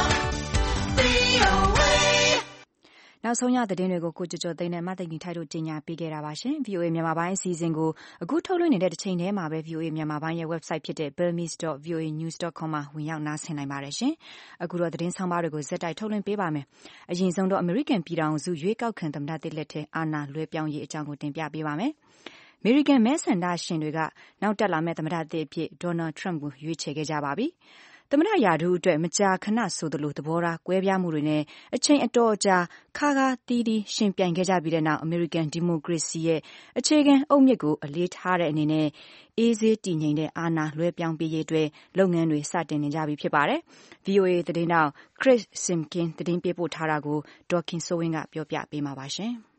နောက်ဆုံးရသတင်းတွေကိုကိုကျော်ကျော်သိန်းနဲ့မသိင်္ဂီထိုက်တို့ကြီးညာပေးခဲ့တာပါရှင်။ ဗွီအိုအေမြန်မာပိုင်းအစီအစဉ်ကိုအခုထုတ်လွှင့်နေတဲ့တစ်ချိန်တည်းမှာပဲ ဗွီအိုအေမြန်မာပိုင်းရဲ့ website ဖြစ်တဲ့ burmese dot v o a news dot com မှာဝင်ရောက်နားဆင်နိုင်ပါတယ်ရှင်။အခုတော့သတင်းဆောင်မတွေကိုဇက်တိုက်ထုတ်လွှင့်ပေးပါမယ်။အရင်ဆုံးတော့အမေရိကန်ပြည်ထောင်စုရွေးကောက်ခံသမ္မတသစ်လက်ထက်အာဏာလွှဲပြောင်းရေးအကြောင်းကိုတင်ပြပေးပါမယ်။အမေရိကန်မဲဆန္ဒရှင်တွေကနောက်တက်လာမယ့်သမ္မတသစ်အဖြစ်ဒေါ်နယ်ထရမ့်ကိုရွေးချယ်ခဲ့ကြပါပြီ။သမ္မတရာထူးအတွက်မကြာခဏဆိုသလိုသဘောထားကွဲပြားမှုတွေနဲ့အချိန်အတော်ကြာခါးခါးတီးတီးရှင်ပြိုင်ခဲ့ကြပြီးတဲ့နောက်အမေရိကန်ဒီမိုကရေစီရဲ့အခြေခံအုတ်မြစ်ကိုအလေးထားတဲ့အနေနဲ့အေးဆေးတည်ငြိမ်တဲ့အာဏာလွှဲပြောင်းပေးရေးအတွက်လုပ်ငန်းတွေစတင်နေကြပြီဖြစ်ပါတယ်။ ဗွီအိုအေသတင်းတောက် Chris Simkin သတင်းပေးပို့ထားတာကိုဒေါ်ခင်စိုးဝင်းကပြောပြပေးမှာပါရှင်။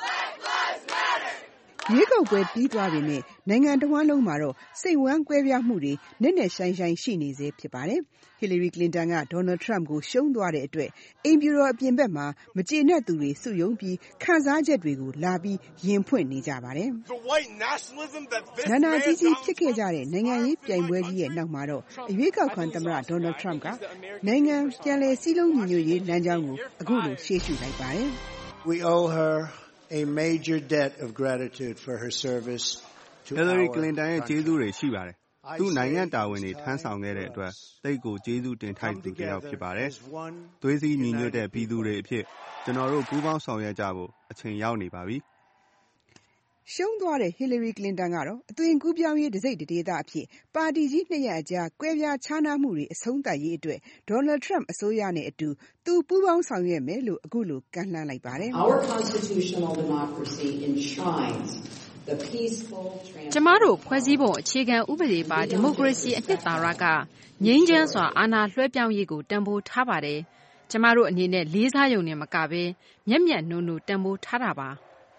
ရွေးကောက်ပွဲပြီးသွားပေမဲ့နိုင်ငံတစ်ဝန်းလုံးမှာတော့စိတ်ဝမ်းကွဲပြားမှုတွေနက်နက်ရှိုင်းရှိုင်းရှိနေစေဖြစ်ပါတယ်။ Hillary Clinton က Donald Trump ကိုရှုံးသွားတဲ့အတွက်အိမ်ဖြူတော်အပြင်ဘက်မှာမကျေနပ်သူတွေစုရုံးပြီးခံစားချက်တွေကိုလာပြီးရင်ဖွင့်နေကြပါတယ်။နာနာကြီးကြီးဖြစ်ခဲ့ကြတဲ့နိုင်ငံရေးပြိုင်ပွဲကြီးရဲ့နောက်မှာတော့အရွေးကောက်ခံသမ္မတ Donald Trump ကနိုင်ငံပြန်လည်စည်းလုံးညီညွတ်ရေးလမ်းကြောင်းကိုအခုလိုရှေ့ရှုလိုက်ပါတယ်။ We owe her a major debt of gratitude for her service to Hillary Clinton ရဲ့ကျေးဇူးတွေရှိပါတယ်။သူနိုင်ငံတာဝန်တွေထမ်းဆောင်ခဲ့တဲ့အတွက်သိတ်ကိုကျေးဇူးတင်ထိုက်သူတစ်ယောက်ဖြစ်ပါတယ်။သွေးစည်းညီညွတ်တဲ့ပြည်သူတွေအဖြစ်ကျွန်တော်တို့ပူးပေါင်းဆောင်ရွက်ကြဖို့အချိန်ရောက်နေပါပြီ။ရှုံးသွားတဲ့ Hillary Clinton ကတော့အသွင်ကူးပြောင်းရေးတစိတ်တဒေသအဖြစ်ပါတီကြီးနှစ်ရပ်အကြားကွဲပြားခြားနားမှုတွေအဆုံးသတ်ရေးအတွက် Donald Trump အစိုးရနဲ့အတူသူပူးပေါင်းဆောင်ရွက်မယ်လို့အခုလိုကမ်းလှမ်းလိုက်ပါတယ်။ Our constitutional democracy enshrines the peaceful ကျမတို့ဖွဲ့စည်းပုံအခြေခံဥပဒေပါဒီမိုကရေစီအနှစ်သာရကငြိမ်းချမ်းစွာအာဏာလွှဲပြောင်းရေးကိုတန်ဖိုးထားပါတယ်။ကျမတို့အနေနဲ့လေးစားရုံနဲ့မကဘဲမျက်မျက်နှုံနှုံတန်ဖိုးထားတာပါ။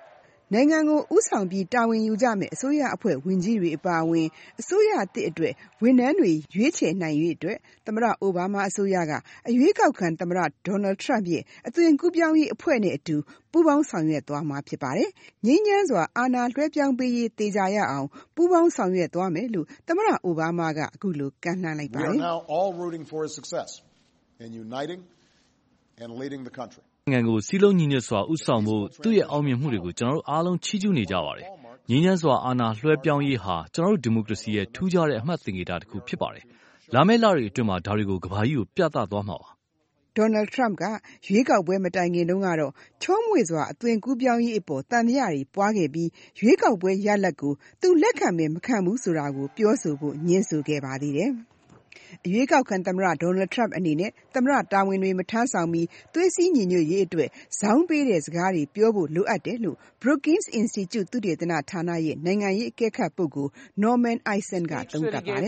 နိုင်ငံကိုဥဆောင်ပြီးတာဝန်ယူကြမယ့်အစိုးရအဖွဲ့ဝင်ကြီးတွေအပါအဝင်အစိုးရအသစ်အတွက်ဝန်ထမ်းတွေရွေးချယ်နိုင်ရေးအတွက်သမ္မတအိုဘားမားအစိုးရကအရွေးကောက်ခံသမ္မတဒေါ်နယ်ထရမ့်ရဲ့အသွင်ကူးပြောင်းရေးအဖွဲ့နဲ့အတူပူးပေါင်းဆောင်ရွက်သွားမှာဖြစ်ပါတယ်။ငြိမ်းချမ်းစွာအာဏာလွှဲပြောင်းပေးရေးသေချာရအောင်ပူးပေါင်းဆောင်ရွက်သွားမယ်လို့သမ္မတအိုဘားမားကအခုလိုကမ်းလှမ်းလိုက်ပါတယ်။ We are now all rooting for his success in uniting and leading the country. နိုင်ငံကိုစီးလုံးညီညွတ်စွာဥဆောင်ဖို့သူ့ရဲ့အောင်မြင်မှုတွေကိုကျွန်တော်တို့အားလုံးချီးကျူးနေကြပါတယ်။ငြိမ်းချမ်းစွာအာဏာလွှဲပြောင်းရေးဟာကျွန်တော်တို့ဒီမိုကရေစီရဲ့ထူးခြားတဲ့အမှတ်သင်္ကေတတစ်ခုဖြစ်ပါတယ်။လာမယ့်လတွေအတွင်းမှာဒါတွေကိုကမ္ဘာကြီးကိုပြသသွားမှာပါ။ဒေါ်နယ်ထရမ့်ကရွေးကောက်ပွဲမတိုင်ခင်တုန်းကတော့ချောမွေ့စွာအသွင်ကူးပြောင်းရေးအပေါ်တန်မြတွေပွားခဲ့ပြီးရွေးကောက်ပွဲရလဒ်ကိုသူလက်ခံမယ်မခံဘူးဆိုတာကိုပြောဆိုဖို့ညှင်းဆိုခဲ့ပါသေးတယ်။အရွေးကောက်ခံသမ္မတဒေါ်နယ်ထရမ့်အနေနဲ့သမ္မတတာဝန်တွေမထမ်းဆောင်မီသွေးစည်းညီညွတ်ရေးအတွက်ဇောင်းပေးတဲ့စကားတွေပြောဖို့လိုအပ်တယ်လို့ Brookings Institute သုတေသနဌာနရဲ့နိုင်ငံရေးအကဲခတ်ပုဂ္ဂိုလ် Norman Eisen ကသုံးသပ်ပါတယ်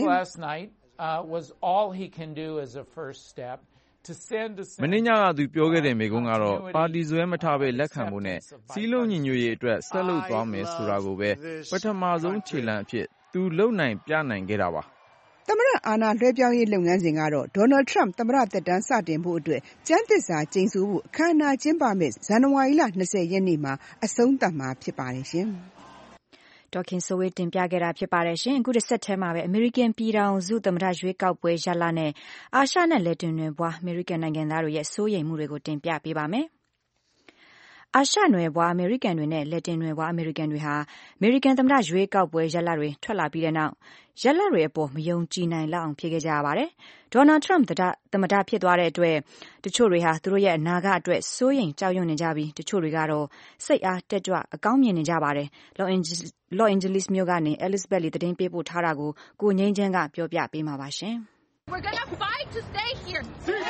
မနေ့ညကသူပြောခဲ့တဲ့မိကုံးကတော့ပါတီဆွဲမထားပဲလက်ခံဖို့နဲ့စီးလုံးညီညွတ်ရေးအတွက်ဆက်လုပ်သွားမယ်ဆိုတာကိုပဲပထမဆုံးခြေလှမ်းအဖြစ်သူလုံနိုင်ပြနိုင်ခဲ့တာပါသမ္မတအာဏာလွှဲပြောင်းရေးလုပ်ငန်းစဉ်ကတော့ဒေါ်နယ်ထရမ့်သမ္မတသက်တမ်းစတင်ဖို့အတွက်ကျမ်းသစ္စာကျိန်ဆိုဖို့အခမ်းအနားကျင်းပမယ့်ဇန်နဝါရီလ၂၀ရက်နေ့မှာအဆုံးသတ်မှာဖြစ်ပါတယ်ရှင်။ဒေါ်ခင်စိုးဝေးတင်ပြခဲ့တာဖြစ်ပါတယ်ရှင်။အခုတစ်ဆက်ထဲမှာပဲအမေရိကန်ပြည်ထောင်စုသမ္မတရွေးကောက်ပွဲရလဒ်နဲ့အာရှနဲ့လက်တင်နွယ်ဘွားအမေရိကန်နိုင်ငံသားတွေရဲ့စိုးရိမ်မှုတွေကိုတင်ပြပေးပါမယ်။အာရှနွယ်ဘွားအမေရိကန်တွေနဲ့လက်တင်နွယ်ဘွားအမေရိကန်တွေဟာအမေရိကန်သမ္မတရွေးကောက်ပွဲရလဒ်တွေထွက်လာပြီးတဲ့နောက်ရလဒ်တွေအပေါ်မယုံကြည်နိုင်လောက်အောင်ဖြစ်ခဲ့ကြရပါတယ်။ဒေါ်နယ်ထရမ့်သမ္မတဖြစ်သွားတဲ့အတွက်တချို့တွေဟာသူတို့ရဲ့အနာဂတ်အတွက်စိုးရိမ်ကြောက်ရွံ့နေကြပြီးတချို့တွေကတော့စိတ်အားတက်ကြွအကောင်းမြင်နေကြပါတယ်။ Los Angeles မြို့ကနေ Elizabeth Lee သတင်းပေးပို့ထားတာကိုကိုငိမ့်ချမ်းကပြောပြပေးမှာပါရှင်။ We're going to fight to stay here.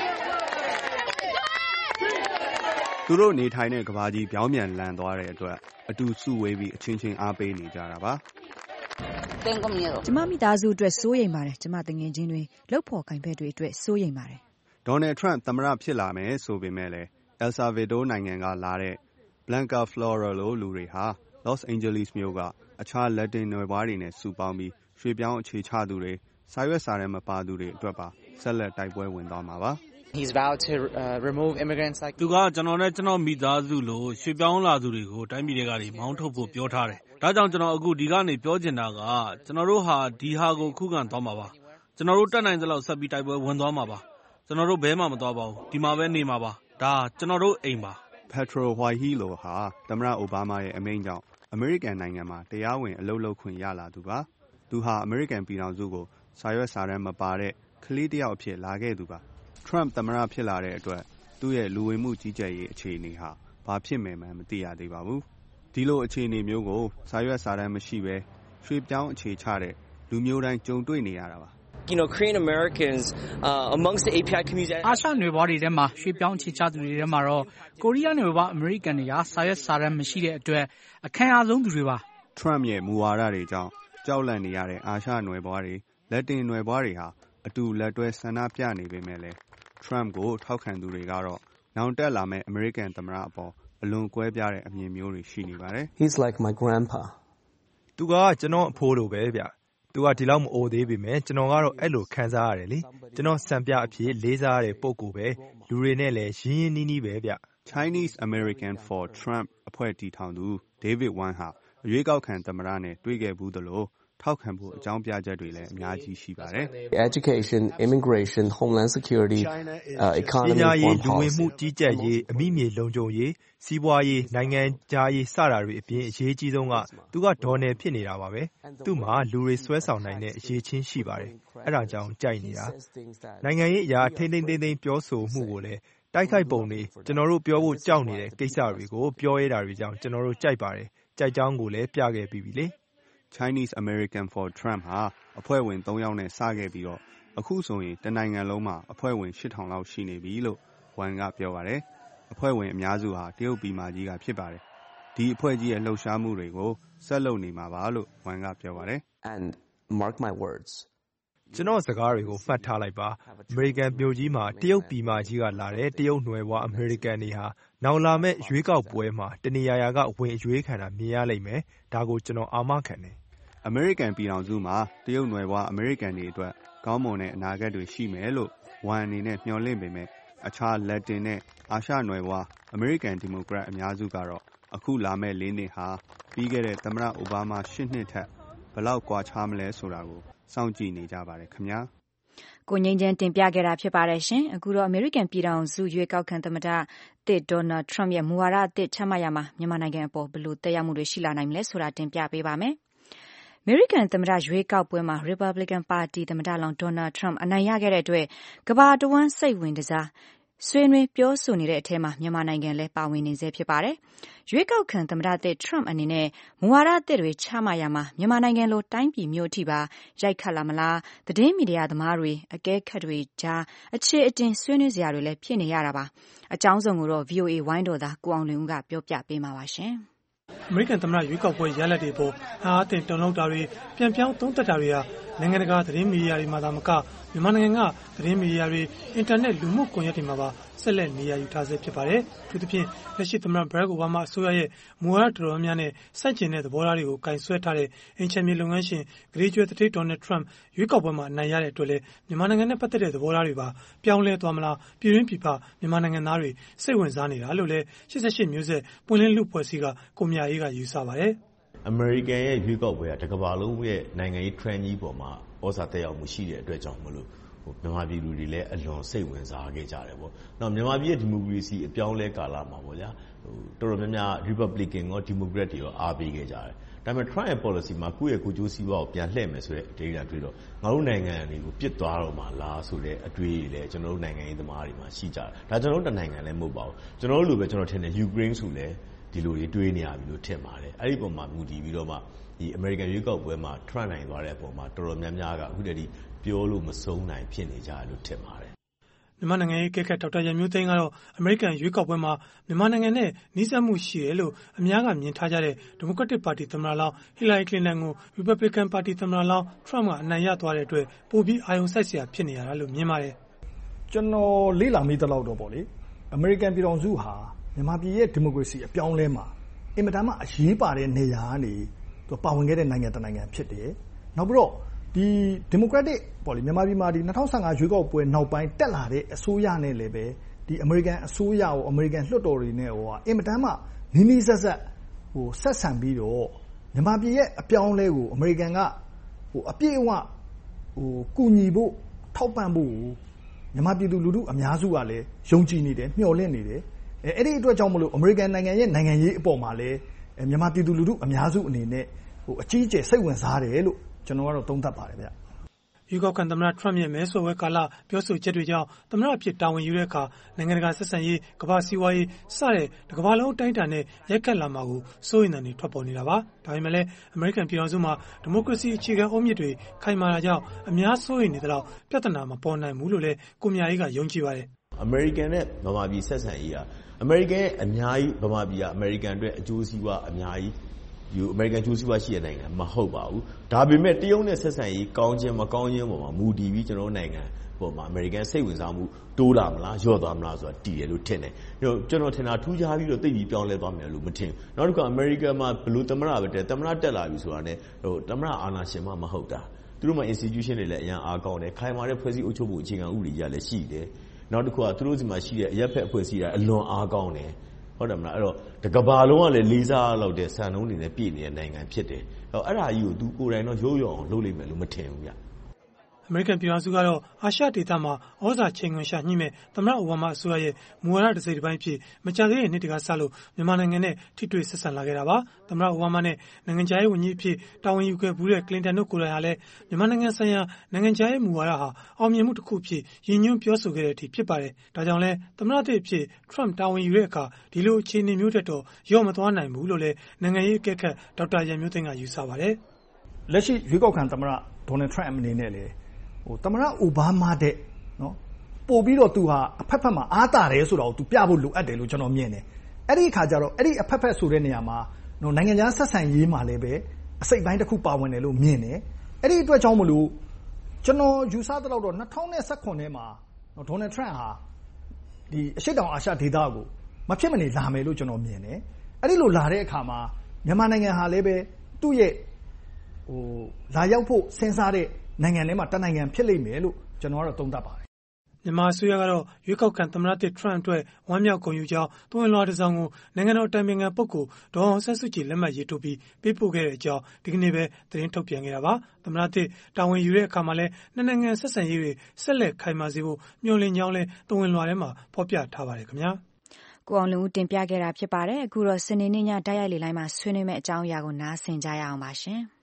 သူတို့နေထိုင်တဲ့ကမ္ဘာကြီးပြောင်းပြန်လန်သွားတဲ့အတွက်အတူစုဝေးပြီးအချင်းချင်းအားပေးနေကြတာပါကျမမိသားစုအတွက်စိုးရိမ်ပါတယ်ကျမတငယ်ချင်းတွေလုပ်ဖော်ကိုင်ဖက်တွေအတွက်စိုးရိမ်ပါတယ်ဒေါ်နယ်ထရမ့်သမ္မတဖြစ်လာမယ်ဆိုပေမဲ့လည်း El Salvador နိုင်ငံကလာတဲ့ Blanca Flora လိုလူတွေဟာ Los Angeles မြို့ကအခြားလက်တင်နွယ်ဘွားတွေနဲ့စုပေါင်းပြီးရွှေ့ပြောင်းအခြေချသူတွေစာရွက်စာတမ်းမပါသူတွေအတွက်ပါဆက်လက်တိုက်ပွဲဝင်သွားမှာပါ He's vowed to uh, remove immigrants like သူကကျွန်တော်နဲ့ကျွန်တော်မိသားစုလိုရွှေ့ပြောင်းလာသူတွေကိုတိုင်းပြည်တွေကနေမောင်းထုတ်ဖို့ပြောထားတယ်။ဒါကြောင့်ကျွန်တော်အခုဒီကနေပြောချင်တာကကျွန်တော်တို့ဟာဒီဟာကိုခုခံသွားမှာပါ။ကျွန်တော်တို့တက်နိုင်သလောက်ဆက်ပြီးတိုက်ပွဲဝင်သွားမှာပါ။ကျွန်တော်တို့ဘဲမှမသွားပါဘူး။ဒီမှာပဲနေမှာပါ။ဒါကျွန်တော်တို့အိမ်ပါ။ Petro Huajillo ဟာသမ္မတအိုဘားမားရဲ့အမိန့်ကြောင့်အမေရိကန်နိုင်ငံမှာတရားဝင်အလုပ်လုပ်ခွင့်ရလာသူပါ။သူဟာအမေရိကန်ပြည်ထောင်စုကိုစာရွက်စာတမ်းမပါတဲ့ကလေးတစ်ယောက်အဖြစ်လာခဲ့သူပါ။ Trump သမ္မတဖြစ်လာတဲ့အတွက်သူ့ရဲ့လူဝင်မှုကြီးကြပ်ရေးအခြေအနေဟာဘာဖြစ်မယ်မှမသိရသေးပါဘူး။ဒီလိုအခြေအနေမျိုးကိုစာရွက်စာတမ်းမရှိဘဲရွှေ့ပြောင်းအခြေချတဲ့လူမျိုးတိုင်းကြုံတွေ့နေရတာပါ You know, Korean Americans uh, amongst the A P I community အာရှနွယ်ဘွားတွေထဲမှာရွှေ့ပြောင်းအခြေချသူတွေထဲမှာတော့ကိုရီးယားနွယ်ဘွားအမေရိကန်တွေဟာစာရွက်စာတမ်းမရှိတဲ့အတွက်အခမ်းအနားဆုံးသူတွေပါ Trump ရဲ့မူဝါဒတွေကြောင့်ကြောက်လန့်နေရတဲ့အာရှနွယ်ဘွားတွေလက်တင်နွယ်ဘွားတွေဟာအတူလက်တွဲဆန္ဒပြနေပေမဲ့လည်း Trump ကိုထောက်ခံသူတွေကတော့နောင်တက်လာမယ့်အမေရိကန်သမ္မတအပေါ်အလွန်ကွဲပြားတဲ့အမြင်မျိုးတွေရှိနေပါတယ် He's like my grandpa သူကကျွန်တော်အဖိုးလိုပဲဗျသူကဒီလောက်မအိုသေးပေမဲ့ကျွန်တော်ကတော့အဲ့လိုခံစားရတယ်လေကျွန်တော်စံပြအဖြစ်လေးစားရတဲ့ပုံကိုပဲလူတွေနဲ့လည်းရင်းရင်းနှီးနှီးပဲဗျ Chinese American for Trump အဖွဲ့တည်ထောင်သူ David Wan ဟာအရွေးကောက်ခံသမ္မတနဲ့တွေ့ခဲ့ဘူးသလိုထောက်ခံဖို့အကြောင်းပြချက်တွေလည်းအများကြီးရှိပါတယ် Education, immigration, homeland security, uh, economy, ပညာရေးလူဝင်မှုကြီးကြပ်ရေးအမိမြေလုံခြုံရေးစီးပွားရေးနိုင်ငံခြားရေးစတာတွေအပြင်အရေးကြီးဆုံးကသူကဒေါ်နယ်ဖြစ်နေတာပါပဲသူ့မှာလူတွေဆွဲဆောင်နိုင်တဲ့အရေးချင်းရှိပါတယ်အဲ့ဒါကြောင့်ကြိုက်နေတာနိုင်ငံရေးအရာထိမ့်သိမ့်သိမ့်သိမ့်ပြောဆိုမှုကိုလည်းတိုက်ခိုက်ပုံတွေကျွန်တော်တို့ပြောဖို့ကြောက်နေတဲ့ကိစ္စတွေကိုပြောရတာတွေကြောင့်ကျွန်တော်တို့ကြိုက်ပါတယ်ကြိုက်ကြောင်းကိုလည်းပြခဲ့ပြီးပြီလေ Chinese American for Trump ဟာအဖွဲ့ဝင်သုံးယောက်နဲ့စခဲ့ပြီးတော့အခုဆိုရင်တနိုင်ငံလုံးမှာအဖွဲ့ဝင်ရှစ်ထောင်လောက်ရှိနေပြီလို့ဝန်ကပြောပါတယ်။အဖွဲ့ဝင်အများစုဟာတရုတ်ပြည်မကြီးကဖြစ်ပါတယ်။ဒီအဖွဲ့ကြီးရဲ့လှုပ်ရှားမှုတွေကိုဆက်လုပ်နေမှာပါလို့ဝန်ကပြောပါတယ်။ And mark my words. ကျွန်တော်စကားတွေကိုမှတ်ထားလိုက်ပါအမေရိကန်မြို့ကြီးမှာတရုတ်ပြည်မကြီးကလာတဲ့တရုတ်နွယ်ဖွားအမေရိကန်တွေဟာနောက်လာမဲ့ရွေးကောက်ပွဲမှာတနေရာရာကဝင်အရွေးခံတာမြင်ရလိမ့်မယ်ဒါကိုကျွန်တော်အာမခံတယ်အမေရိကန်ပြည်ထောင်စုမှာတရုတ်နွယ်ဖွားအမေရိကန်တွေအတွက်ကောင်းမွန်တဲ့အနာဂတ်တွေရှိမယ်လို့ဝန်အနေနဲ့မျှော်လင့်ပေမဲ့အခြားလက်တင်နဲ့အာရှနွယ်ဖွားအမေရိကန်ဒီမိုကရက်အများစုကတော့အခုလာမဲ့လေးနှစ်ဟာပြီးခဲ့တဲ့သမ္မတအိုဘားမားရှစ်နှစ်ထက်ဘယ်လောက်ကွာခြားမလဲဆိုတာကိုစောင့်ကြည့်နေကြပါတယ်ခင်ဗျာကိုငိမ့်ချမ်းတင်ပြခဲ့တာဖြစ်ပါတယ်ရှင်အခုတော့အမေရိကန်ပြည်ထောင်စုရွေးကောက်ခံသမ္မတတစ်ဒေါ်နယ်ထရမ့်ရဲ့မူဝါဒအသစ်ချမှတ်ရာမှာမြန်မာနိုင်ငံအပေါ်ဘယ်လိုသက်ရောက်မှုတွေရှိလာနိုင်မလဲဆိုတာတင်ပြပေးပါမယ်အမေရိကန်သမ္မတရွေးကောက်ပွဲမှာ Republican ပါတီသမ္မတလောင်းဒေါ်နယ်ထရမ့်အနိုင်ရခဲ့တဲ့အတွက်ကမ္ဘာတဝန်းစိတ်ဝင်စားဆွေးနွေးပြောဆိုနေတဲ့အထဲမှာမြန်မာနိုင်ငံလည်းပါဝင်နေဆဲဖြစ်ပါတယ်။ရွေးကောက်ခံသမ္မတသစ်ထရမ့်အနေနဲ့မူဝါဒအသစ်တွေချမှတ်ရာမှာမြန်မာနိုင်ငံလိုတိုင်းပြည်မျိုးအထိပါရိုက်ခတ်လာမလားသတင်းမီဒီယာသမားတွေအကဲခတ်တွေကြားအခြေအတင်ဆွေးနွေးစရာတွေလည်းဖြစ်နေရတာပါ။အကြောင်းစုံကိုတော့ ဗွီအိုအေဝိုင်းတော်သားကိုအောင်လွင်ဦးကပြောပြပေးမှာပါရှင်။အမေရိကန်သမ္မတရွေးကောက်ပွဲရလဒ်တွေပေါ်အားအသင့်တုံ့လောက်တာတွေပြန်ပြောင်းသုံးသပ်တာတွေဟာနိုင်ငံတကာသတင်းမီဒီယာတွေမှာသာမကမြန်မာနိုင်ငံကသတင်းမီဒီယာတွေအင်တာနက်လူမှုကွန်ရက်တွေမှာပါဆက်လက်နေရာယူထားဆဲဖြစ်ပါတယ်။အထူးသဖြင့်လက်ရှိသမ္မတဘရက်အိုဘားမားအစိုးရရဲ့မူဝါဒတော်တော်များများနဲ့ဆန့်ကျင်တဲ့သဘောထားတွေကိုကင်ဆွဲထားတဲ့အင်ချမ်းမြေလုပ်ငန်းရှင်ဂရေကျွဲတထိပ်ဒေါ်နယ်ထရမ့်ရွေးကောက်ပွဲမှာအနိုင်ရတဲ့အတွက်လည်းမြန်မာနိုင်ငံနဲ့ပတ်သက်တဲ့သဘောထားတွေပါပြောင်းလဲသွားမလားပြည်တွင်းပြည်ပမြန်မာနိုင်ငံသားတွေစိတ်ဝင်စားနေတာလို့လည်းရှစ်ဆယ့်ရှစ်မျိုးဆက်ပွင့်လင်းလူဖွဲ့စည်းကကိုမြအေးကယူဆပါတယ်။အမေရိကန်ရဲ့ရွေးကောက်ပွဲကတစ်ကမ္ဘာလုံးရဲ့နိုင်ငံရေး trend ကြီးပေါ်မှာဩဇာတက်ရောက်မှုရှိတဲ့အတွက်ကြောင့်မလို့မြန်မာပြည်လူတွေလည်းအလွန်စိတ်ဝင်စားခဲ့ကြတယ်ပေါ့။နောက်မြန်မာပြည်ရဲ့ဒီမိုကရေစီအပြောင်းလဲကာလမှာပေါ့ဗျာ။ဟိုတော်တော်များများ Republican ရော Democrat တွေရောအားပေးခဲ့ကြတယ်။ဒါပေမဲ့ Trump ရဲ့ policy မှာကိုယ့်ရဲ့ကိုကျိုးစီးပွားကိုပြန်လှည့်မယ်ဆိုတဲ့အဓိပ္ပာယ်တွေ့တော့ငါတို့နိုင်ငံတွေကိုပြစ်သွားတော့မှလားဆိုတဲ့အတွေးတွေလည်းကျွန်တော်တို့နိုင်ငံရေးသမားတွေမှာရှိကြတယ်။ဒါကျွန်တော်တို့နိုင်ငံလည်းမဟုတ်ပါဘူး။ကျွန်တော်တို့လိုပဲကျွန်တော်ထင်တယ် Ukraine ဆိုလည်းဒီလိုတွေတွေးနေရပြီလို့ထင်ပါတယ်။အဲ့ဒီပုံမှာမူတည်ပြီးတော့မှဒီ American ရွေးကောက်ပွဲမှာ Trump နိုင်သွားတဲ့အပေါ်မှာတော်တော်များများကအခုတည်းကပြောလို့မဆုံးနိုင်ဖြစ်နေကြလို့ထင်ပါတယ်မြန်မာနိုင်ငံရဲ့ကဲခတ်ဒေါက်တာရန်မျိုးသိန်းကတော့အမေရိကန်ရွေးကောက်ပွဲမှာမြန်မာနိုင်ငံနဲ့နှိစက်မှုရှိတယ်လို့အများကမြင်ထားကြတဲ့ဒီမိုကရက်တစ်ပါတီသမ္မတလောင်းဟီလာရီကလင်တန်ကို Republican ပါတီသမ္မတလောင်းထရမ့်ကအနိုင်ရသွားတဲ့အတွက်ပိုပြီးအာရုံစိုက်စရာဖြစ်နေရတာလို့မြင်ပါတယ်ကျွန်တော်လေ့လာမိသလောက်တော့ပေါ့လေအမေရိကန်ပြည်ထောင်စုဟာမြန်မာပြည်ရဲ့ဒီမိုကရေစီအပြောင်းလဲမှာအင်မတန်မှအရေးပါတဲ့နေရာကနေသူပါဝင်ခဲ့တဲ့နိုင်ငံတစ်နိုင်ငံဖြစ်တယ်နောက်ပြီးတော့ဒီဒီမိုကရက်တစ်ပေါ့လေမြန်မာပြည်မှာဒီ၂၀၁၅ရွေးကောက်ပွဲနောက်ပိုင်းတက်လာတဲ့အစိုးရနဲ့လည်းပဲဒီအမေရိကန်အစိုးရကိုအမေရိကန်လွှတ်တော်တွေနဲ့ဟိုအင်မတန်မှနီးနီးဆက်ဆက်ဟိုဆက်ဆံပြီးတော့မြန်မာပြည်ရဲ့အပြောင်းလဲကိုအမေရိကန်ကဟိုအပြည့်အဝဟိုကူညီဖို့ထောက်ပံ့ဖို့မြန်မာပြည်သူလူထုအများစုကလည်းယုံကြည်နေတယ်မျှော်လင့်နေတယ်အဲအဲ့ဒီအတွက်ကြောင့်မလို့အမေရိကန်နိုင်ငံရဲ့နိုင်ငံရေးအပေါ်မှာလည်းမြန်မာပြည်သူလူထုအများစုအနေနဲ့ဟိုအကြီးအကျယ်စိတ်ဝင်စားတယ်လို့ကျွန်တော်ကတော့သုံးသပ်ပါတယ်ဗျ။ရွေးကောက်ခံသမ္မတထရမ့်ရဲ့မဲဆွယ်ပွဲကာလပြောဆိုချက်တွေကြောင့်သမ္မတအဖြစ်တာဝန်ယူတဲ့အခါနိုင်ငံတကာဆက်ဆံရေးကမ္ဘာစီးပွားရေးစတဲ့ကမ္ဘာလုံးအတိုင်းအတာနဲ့ရိုက်ခတ်လာမှာကိုစိုးရိမ်နေထွက်ပေါ်နေတာပါ။ဒါပေမဲ့လည်းအမေရိကန်ပြည်ထောင်စုမှာဒီမိုကရေစီအခြေခံအုတ်မြစ်တွေခိုင်မာတာကြောင့်အများစိုးရိမ်နေတဲ့လောက်ပြဿနာမပေါ်နိုင်ဘူးလို့လည်းကိုမြအေးကယုံကြည်ပါတယ်။အမေရိကန်နဲ့ဗမာပြည်ဆက်ဆံရေးကအမေရိကန်ရဲ့အများကြီးဗမာပြည်ကအမေရိကန်အတွက်အကျိုးစီးပွားအများကြီးယူအမေရိကန်ကျိုးစီးပွားရှိတဲ့နိုင်ငံမဟုတ်ပါဘူးဒါပေမဲ့တရုတ်နဲ့ဆက်ဆံရေးကောင်းခြင်းမကောင်းခြင်းပေါ်မှာမူတည်ပြီးကျွန်တော်နိုင်ငံပေါ်မှာအမေရိကန်စိတ်ဝင်စားမှုတိုးလာမလားလျော့သွားမလားဆိုတာတည်တယ်လို့ထင်တယ်ကျွန်တော်ထင်တာထူးခြားပြီးတော့သိပြီးပြောင်းလဲသွားမယ်လို့မထင်ဘူးနောက်တစ်ခါအမေရိကန်မှာဘယ်လိုသမ္မတပဲတက်သမ္မတတက်လာပြီဆိုတာနဲ့ဟိုသမ္မတအာဏာရှင်မှမဟုတ်တာသူတို့မှာ institution တွေလည်းအရင်အားကောင်းတယ်ခိုင်မာတဲ့ဖွဲ့စည်းအုပ်ချုပ်မှုအခြေခံဥပဒေကြီးလည်းရှိတယ်နောက်တစ်ခုကသူတို့စီမှာရှိတဲ့အရက်ဖက်အဖွဲ့အစည်းတွေအလွန်အားကောင်းတယ်ဟုတ်တယ်မလားအဲ့တော့တကဘာလုံးကလည်းလေးစားလောက်တဲ့စံနှုန်းတွေနဲ့ပြည့်နေတဲ့နိုင်ငံဖြစ်တယ်အဲ့တော့အဲ့ဒါကြီးကိုသူကိုယ်တိုင်တော့ရိုးရိုးအောင်လုပ်လိမ့်မယ်လို့မထင်ဘူးဗျအမေရိကန်ပြည်ထောင်စုကတော့အာရှဒေသမှာဩဇာချိန်ခွင်ရှာညှိမဲ့သမ္မတအိုဘားမားအစိုးရရဲ့မူဝါဒတစ်စိတ်တစ်ပိုင်းဖြစ်မကြာသေးတဲ့နှစ်တကစလို့မြန်မာနိုင်ငံနဲ့ထိတွေ့ဆက်ဆံလာခဲ့တာပါသမ္မတအိုဘားမားနဲ့နိုင်ငံခြားရေးဝန်ကြီးအဖြစ်တာဝန်ယူခဲ့ဘူးတဲ့ကလင်တန်တို့ကိုယ်တိုင်ဟာလည်းမြန်မာနိုင်ငံဆိုင်ရာနိုင်ငံခြားရေးမူဝါဒဟာအောင်မြင်မှုတစ်ခုဖြစ်ရည်ညွှန်းပြောဆိုခဲ့တဲ့အထိဖြစ်ပါတယ်ဒါကြောင့်လဲသမ္မတတစ်အဖြစ်ထရမ့်တာဝန်ယူတဲ့အခါဒီလိုအခြေအနေမျိုးတက်တော့ရော့မသွားနိုင်ဘူးလို့လည်းနိုင်ငံရေးအကဲခတ်ဒေါက်တာရန်မျိုးသိန်းကယူဆပါတယ်လက်ရှိရွေးကောက်ခံသမ္မတဒေါ်နယ်ထရမ့်အနေနဲ့လေဟိုသမ္မတအိုဘားမားတဲ့နော်ပို့ပြီးတော့သူဟာအဖက်ဖက်မှာအားတာတယ်ဆိုတော့သူပြဖို့လိုအပ်တယ်လို့ကျွန်တော်မြင်တယ်အဲ့ဒီအခါကျတော့အဲ့ဒီအဖက်ဖက်ဆိုတဲ့နေရာမှာနော်နိုင်ငံခြားဆက်ဆံရေးမှာလည်းပဲအစိတ်ပိုင်းတစ်ခုပါဝင်တယ်လို့မြင်တယ်အဲ့ဒီအတွက်ကြောင့်မလို့ကျွန်တော်ယူဆသလောက်တော့၂၀၁၇ထဲမှာဒေါ်နယ်ထရန့်ဟာဒီအရှေ့တောင်အာရှဒေသကိုမဖြစ်မနေလာမယ်လို့ကျွန်တော်မြင်တယ်။အဲ့ဒီလိုလာတဲ့အခါမှာမြန်မာနိုင်ငံဟာလည်းပဲသူ့ရဲ့ဟိုလာရောက်ဖို့စဉ်းစားတဲ့နိုင်ငံထဲမှာတနိုင်ငံဖြစ်လိမ့်မယ်လို့ကျွန်တော်ကတော့သုံးသပ်ပါတယ်မြန်မာအစိုးရကတော့ရွေးကောက်ခံသမ္မတသစ်ထရန့်အတွက်ဝမ်းမြောက်ဂုဏ်ယူကြောင်းသဝဏ်လွှာတစ်စောင်ကိုနိုင်ငံတော်အတိုင်ပင်ခံပုဂ္ဂိုလ်ဒေါ်အောင်ဆန်းစုကြည်လက်မှတ်ရေးထိုးပြီးပေးပို့ခဲ့တဲ့အကြောင်းဒီကနေ့ပဲသတင်းထုတ်ပြန်ခဲ့တာပါ။သမ္မတသစ်တာဝန်ယူတဲ့အခါမှာလည်းနှစ်နိုင်ငံဆက်ဆံရေးတွေဆက်လက်ခိုင်မာစေဖို့မျှော်လင့်ကြောင်းလည်းသဝဏ်လွှာထဲမှာဖော်ပြထားပါတယ်ခင်ဗျာ။ကိုအောင်လွင်ဦးတင်ပြခဲ့တာဖြစ်ပါတယ်။အခုတော့စနေနေ့ညတိုက်ရိုက်လေလိုင်းမှာဆွေးနွေးမယ့်အကြောင်းအရာကိုနားဆင်ကြရအောင်ပါရှင်။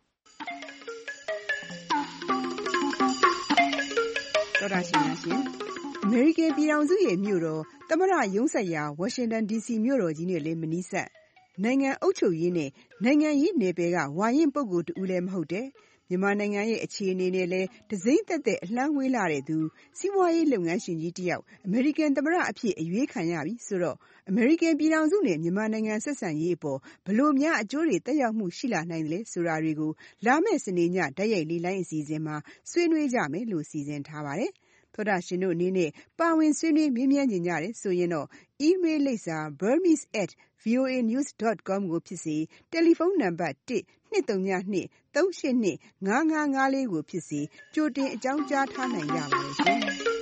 တော်တာရှင်များရှင်အမေရိကန်ပြည်ထောင်စုရဲ့မြို့တော်သမ္မတရုံးဆိုင်ရာဝါရှင်တန်ဒီစီမြို့တော်ကြီးနဲ့လည်းမနီးစပ်နိုင်ငံအုပ်ချုပ်ရေးနဲ့နိုင်ငံရေးနယ်ပယ်ကဝါရင်ပုဂ္ဂိုလ်တူလည်းမဟုတ်တဲ့မြန်မာနိုင်ငံရဲ့အခြေအနေနဲ့လည်းတစိမ့်သက်သက်အလှမ်းဝေးလာတဲ့သူစီးပွားရေးလုပ်ငန်းရှင်ကြီးတယောက်အမေရိကန်သမ္မတအဖြစ်အရွေးခံရပြီဆိုတော့အမေရိကန်ပြည်ထောင်စုနဲ့မြန်မာနိုင်ငံဆက်ဆံရေးအပေါ်ဘလို့များအကျိုးတွေတက်ရောက်မှုရှိလာနိုင်တယ်လဲဆိုတာတွေကိုလာမယ့်စနေညတိုက်ရိုက်လေလိုင်းအစီအစဉ်မှာဆွေးနွေးကြမယ်လို့စီစဉ်ထားပါတယ်။သောတာရှင်တို့အနေနဲ့ပါဝင်ဆွေးနွေးမေးမြန်းကြတယ်ဆိုရင်တော့ email လိပ်စာ burmese at voa news dot com ကိုဖြစ်စေတယ်လီဖုန်းနံပါတ်one two three two three eight two five five fourကိုဖြစ်စေကြိုတင်အကြောင်းကြားထားနိုင်ကြပါတယ်ရှင်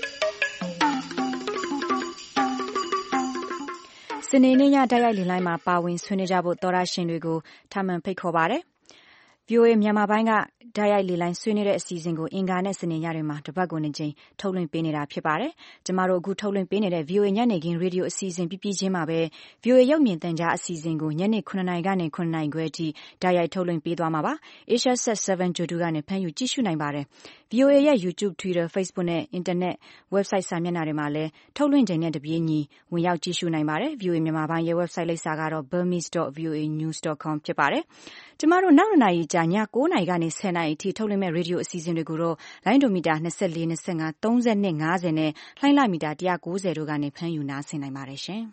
။စနေနေ့ညတိုက်ရိုက်လေလိုင်းမှာပါဝင်ဆွေးနွေးကြဖို့သောတာရှင်တွေကိုထပ်မံဖိတ်ခေါ်ပါတယ်။ဗီအိုအေ မြန်မာပိုင်းကတိုက်ရိုက်လေလိုင်းဆွေးနွေးတဲ့အစီအစဉ်ကိုအင်္ဂါနဲ့စနေညတွေမှာတပတ်ကိုနှစ်ကြိမ်ထုတ်လွှင့်ပေးနေတာဖြစ်ပါတယ်။ကျမတို့အခုထုတ်လွှင့်ပေးနေတဲ့ ဗီအိုအေ ညနေခင်းရေဒီယိုအစီအစဉ်ပြီးပြီးချင်းမှာပဲ ဗီအိုအေ ရုပ်မြင်သံကြားအစီအစဉ်ကိုညနေခုနှစ်နာရီကနေခုနှစ်နာရီခွဲအထိတိုက်ရိုက်ထုတ်လွှင့်ပေးသွားမှာပါ။ Asia Sat seven ဂြိုဟ်တုကနေဖမ်းယူကြည့်ရှုနိုင်ပါတယ်။ ဗီအိုအေရဲ့ YouTube, Twitter, Facebook နဲ့ Internet website စာမျက်နှာတွေမှာလည်းထုတ်လွှင့်ချိန်နဲ့တပြေးညီဝင်ရောက်ကြည့်ရှုနိုင်ပါတယ်။ ဗီအိုအေမြန်မာပိုင်းရဲ့ website လိပ်စာကတော့ burmese dot voa news dot com ဖြစ်ပါတယ်။ကျမတို့နောက်နှစ်နာရီကြာည၉နာရီကနေtenနာရီအထိထုတ်လွှင့်မဲ့ရေဒီယိုအစီအစဉ်တွေကိုတော့လိုင်းဒိုမီတာtwenty-four, twenty-five, thirtyနဲ့fiftyနဲ့လှိုင်းလမီတာone ninetyတို့ကနေဖမ်းယူနားဆင်နိုင်ပါတယ်ရှင်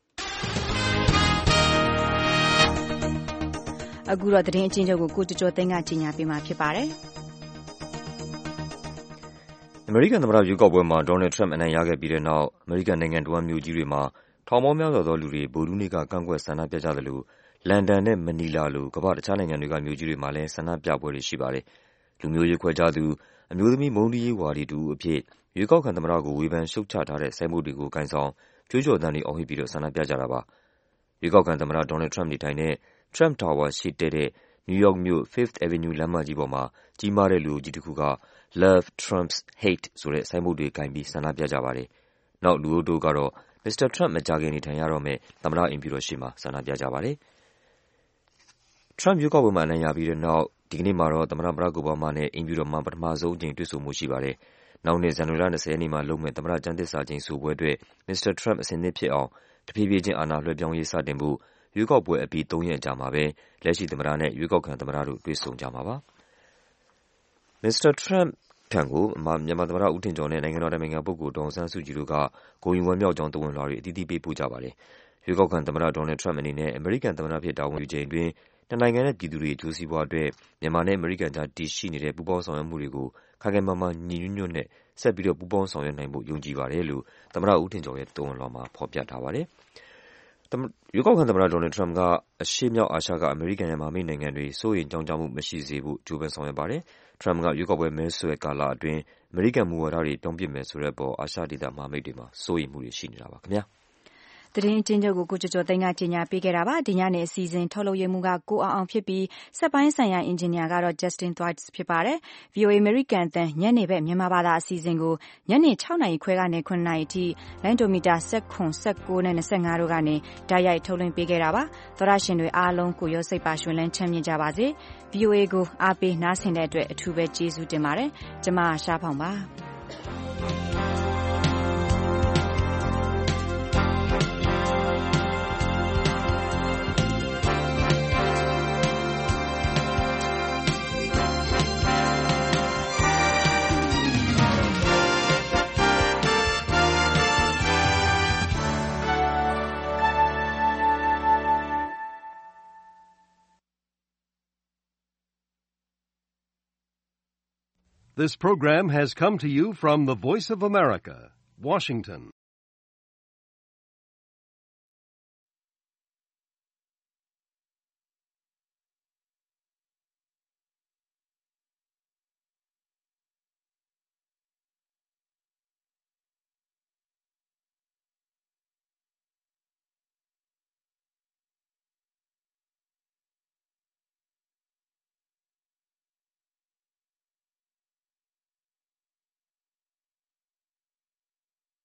။အခုတော့သတင်းအချင်းချုပ်ကိုကိုကျော်ကျော်သိန်းကကြီးညာပေးမှာဖြစ်ပါတယ်။အမေရိကန်သမ္မတရွေးကောက်ပွဲမှာဒေါ်နယ်ထရန့်အနိုင်ရခဲ့ပြီးတဲ့နောက်အမေရိကန်နိုင်ငံတဝန်းမြို့ကြီးတွေမှာထောင်ပေါင်းများစွာသောလူတွေဗုဒ္ဓဟူးနေ့ကကန့်ကွက်ဆန္ဒပြကြသလိုလန်ဒန်နဲ့မနီလာလိုကမ္ဘာတခြားနိုင်ငံတွေကမြို့ကြီးတွေမှာလည်းဆန္ဒပြပွဲတွေရှိပါတယ်။လူမျိုးရေးခွဲခြားသူအမျိုးသမီးမုန်းတီးရေးဝါဒီတူအဖြစ်ရွေးကောက်ခံသမ္မတကိုဝေဖန်ရှုတ်ချထားတဲ့ဆိုင်းဘုတ်တွေကိုကိုင်ဆောင်ကြွေးကြော်သံတွေအော်ဟစ်ပြီးတော့ဆန္ဒပြကြတာပါ။ရွေးကောက်ခံသမ္မတဒေါ်နယ်ထရန့်နေထိုင်တဲ့ Trump Tower ရှေ့တည့်တဲ့နယူးယောက်မြို့ Fifth Avenue လမ်းမကြီးပေါ်မှာကြီးမားတဲ့လူအုပ်ကြီးတစ်ခုက Love Trumps Hate ဆိုတဲ့ဆိုင်းဘုတ်တွေကိုင်ပြီးဆန္ဒပြကြပါတယ်။နောက်လူအုပ်တို့ကတော့မစ္စတာထရန့်မကြာခင်နေထိုင်ရတော့မယ့်သမ္မတအိမ်ဖြူတော်ရှေ့မှာဆန္ဒပြကြပါတယ်။ Trump ရွေးကောက်ပွဲမှာအနိုင်ရပြီးတဲ့နောက်ဒီကနေ့မှာတော့သမ္မတဘရက်ခ် အိုဘားမားနဲ့အိမ်ဖြူတော်မှာပထမဆုံးအကြိမ်တွေ့ဆုံမှုရှိပါတယ်။နောက်နှစ်ဇန်နဝါရီလtwentyရက်နေ့မှာလုပ်မယ့်သမ္မတကျမ်းသစ္စာကျိန်ဆိုပွဲအတွက်မစ္စတာထရန့်အဆင်သင့်ဖြစ်အောင်တဖြည်းဖြည်းချင်းအာဏာလွှဲပြောင်းရေးစတင်ဖို့ရွေးကောက်ပွဲအပြီးသုံးရက်အကြာမှာပဲလက်ရှိသမ္မတနဲ့ရွေးကောက်ခံသမ္မတတို့တွေ့ဆုံကြမှာပါ။မစ္စတာထရန့်ထံကိုမြန်မာသမ္မတဦးထင်ကျော်နဲ့နိုင်ငံတော်အတိုင်ပင်ခံပုဂ္ဂိုလ်ဒေါ်အောင်ဆန်းစုကြည်တို့ကဂုဏ်ယူဝမ်းမြောက်ကြောင်းသဝဏ်လွှာတွေအသီးသီးပေးပို့ကြပါတယ်။ရွေးကောက်ခံသမ္မတဒေါ်နယ်ထရန့်အနေနဲ့အမေရိကန်သမ္မတဖြစ်တာဝန်ယူချိန်အတွင်းနှစ်နိုင်ငံနဲ့ပြည်သူတွေအကျိုးစီးပွားအတွက်မြန်မာနဲ့အမေရိကန်ကြားတည်ရှိနေတဲ့ပူးပေါင်းဆောင်ရွက်မှုတွေကိုခိုင်ခိုင်မာမာညီညီညွတ်ညွတ်နဲ့ဆက်ပြီးတော့ပူးပေါင်းဆောင်ရွက်နိုင်ဖို့ယုံကြည်ပါတယ်လို့သမ္မတဦးထင်ကျော်ရဲ့သဝဏ်လွှာမှာဖော်ပြထားပါတယ်။ရွေးကောက်ခံသမ္မတဒေါ်နယ်ထရန့်ကအရှေ့မြောက်အာရှကအမေရိကန်ရဲ့မဟာမိတ်နိုင်ငံတွေစိုးရိမ်ကြောင့်ကြမှုမရှိစေဖို့ကြိုးပမ်းဆောင်ရွက်ပါတယ်။ Trump ကရွေးကောက်ပွဲမဲဆွယ်ကာလအတွင်းအမေရိကန်မူဝါဒတွေပြောင်းပစ်မယ်ဆိုတဲ့အပေါ်အာရှဒေသမဟာမိတ်တွေမှာစိုးရိမ်မှုတွေရှိနေတာပါခင်ဗျာ။သတင်းအကျဉ်းချုပ်ကိုကိုကျော်ကျော်သိန်းကကြီးညာပေးခဲ့တာပါဒီညနေအစီအစဉ်ထုတ်လုပ်ရမှုကကိုအောင်အောင်ဖြစ်ပြီးစက်ပိုင်းဆိုင်ရာအင်ဂျင်နီယာကတော့ Justin Thwaites ဖြစ်ပါတယ် ဗီအိုအေ American အသံညနေဘက်မြန်မာဘာသာအစီအစဉ်ကိုညနေsixနာရီခွဲကနေnineနာရီအထိလိုင်းဒိုမီတာnineteen, nineteenနဲ့twenty-fiveတို့ကနေဓာတ်ရိုက်ထုတ်လွှင့်ပေးခဲ့တာပါသောရရှင်တွေအားလုံးကိုရောစိတ်ပါရှင်လန်းချမ်းမြေ့ကြပါစေ ဗီအိုအေ ကိုအားပေးနားဆင်တဲ့အတွက်အထူးပဲကျေးဇူးတင်ပါတယ်ကျမရှားဖောင်ပါ This program has come to you from the Voice of America, Washington.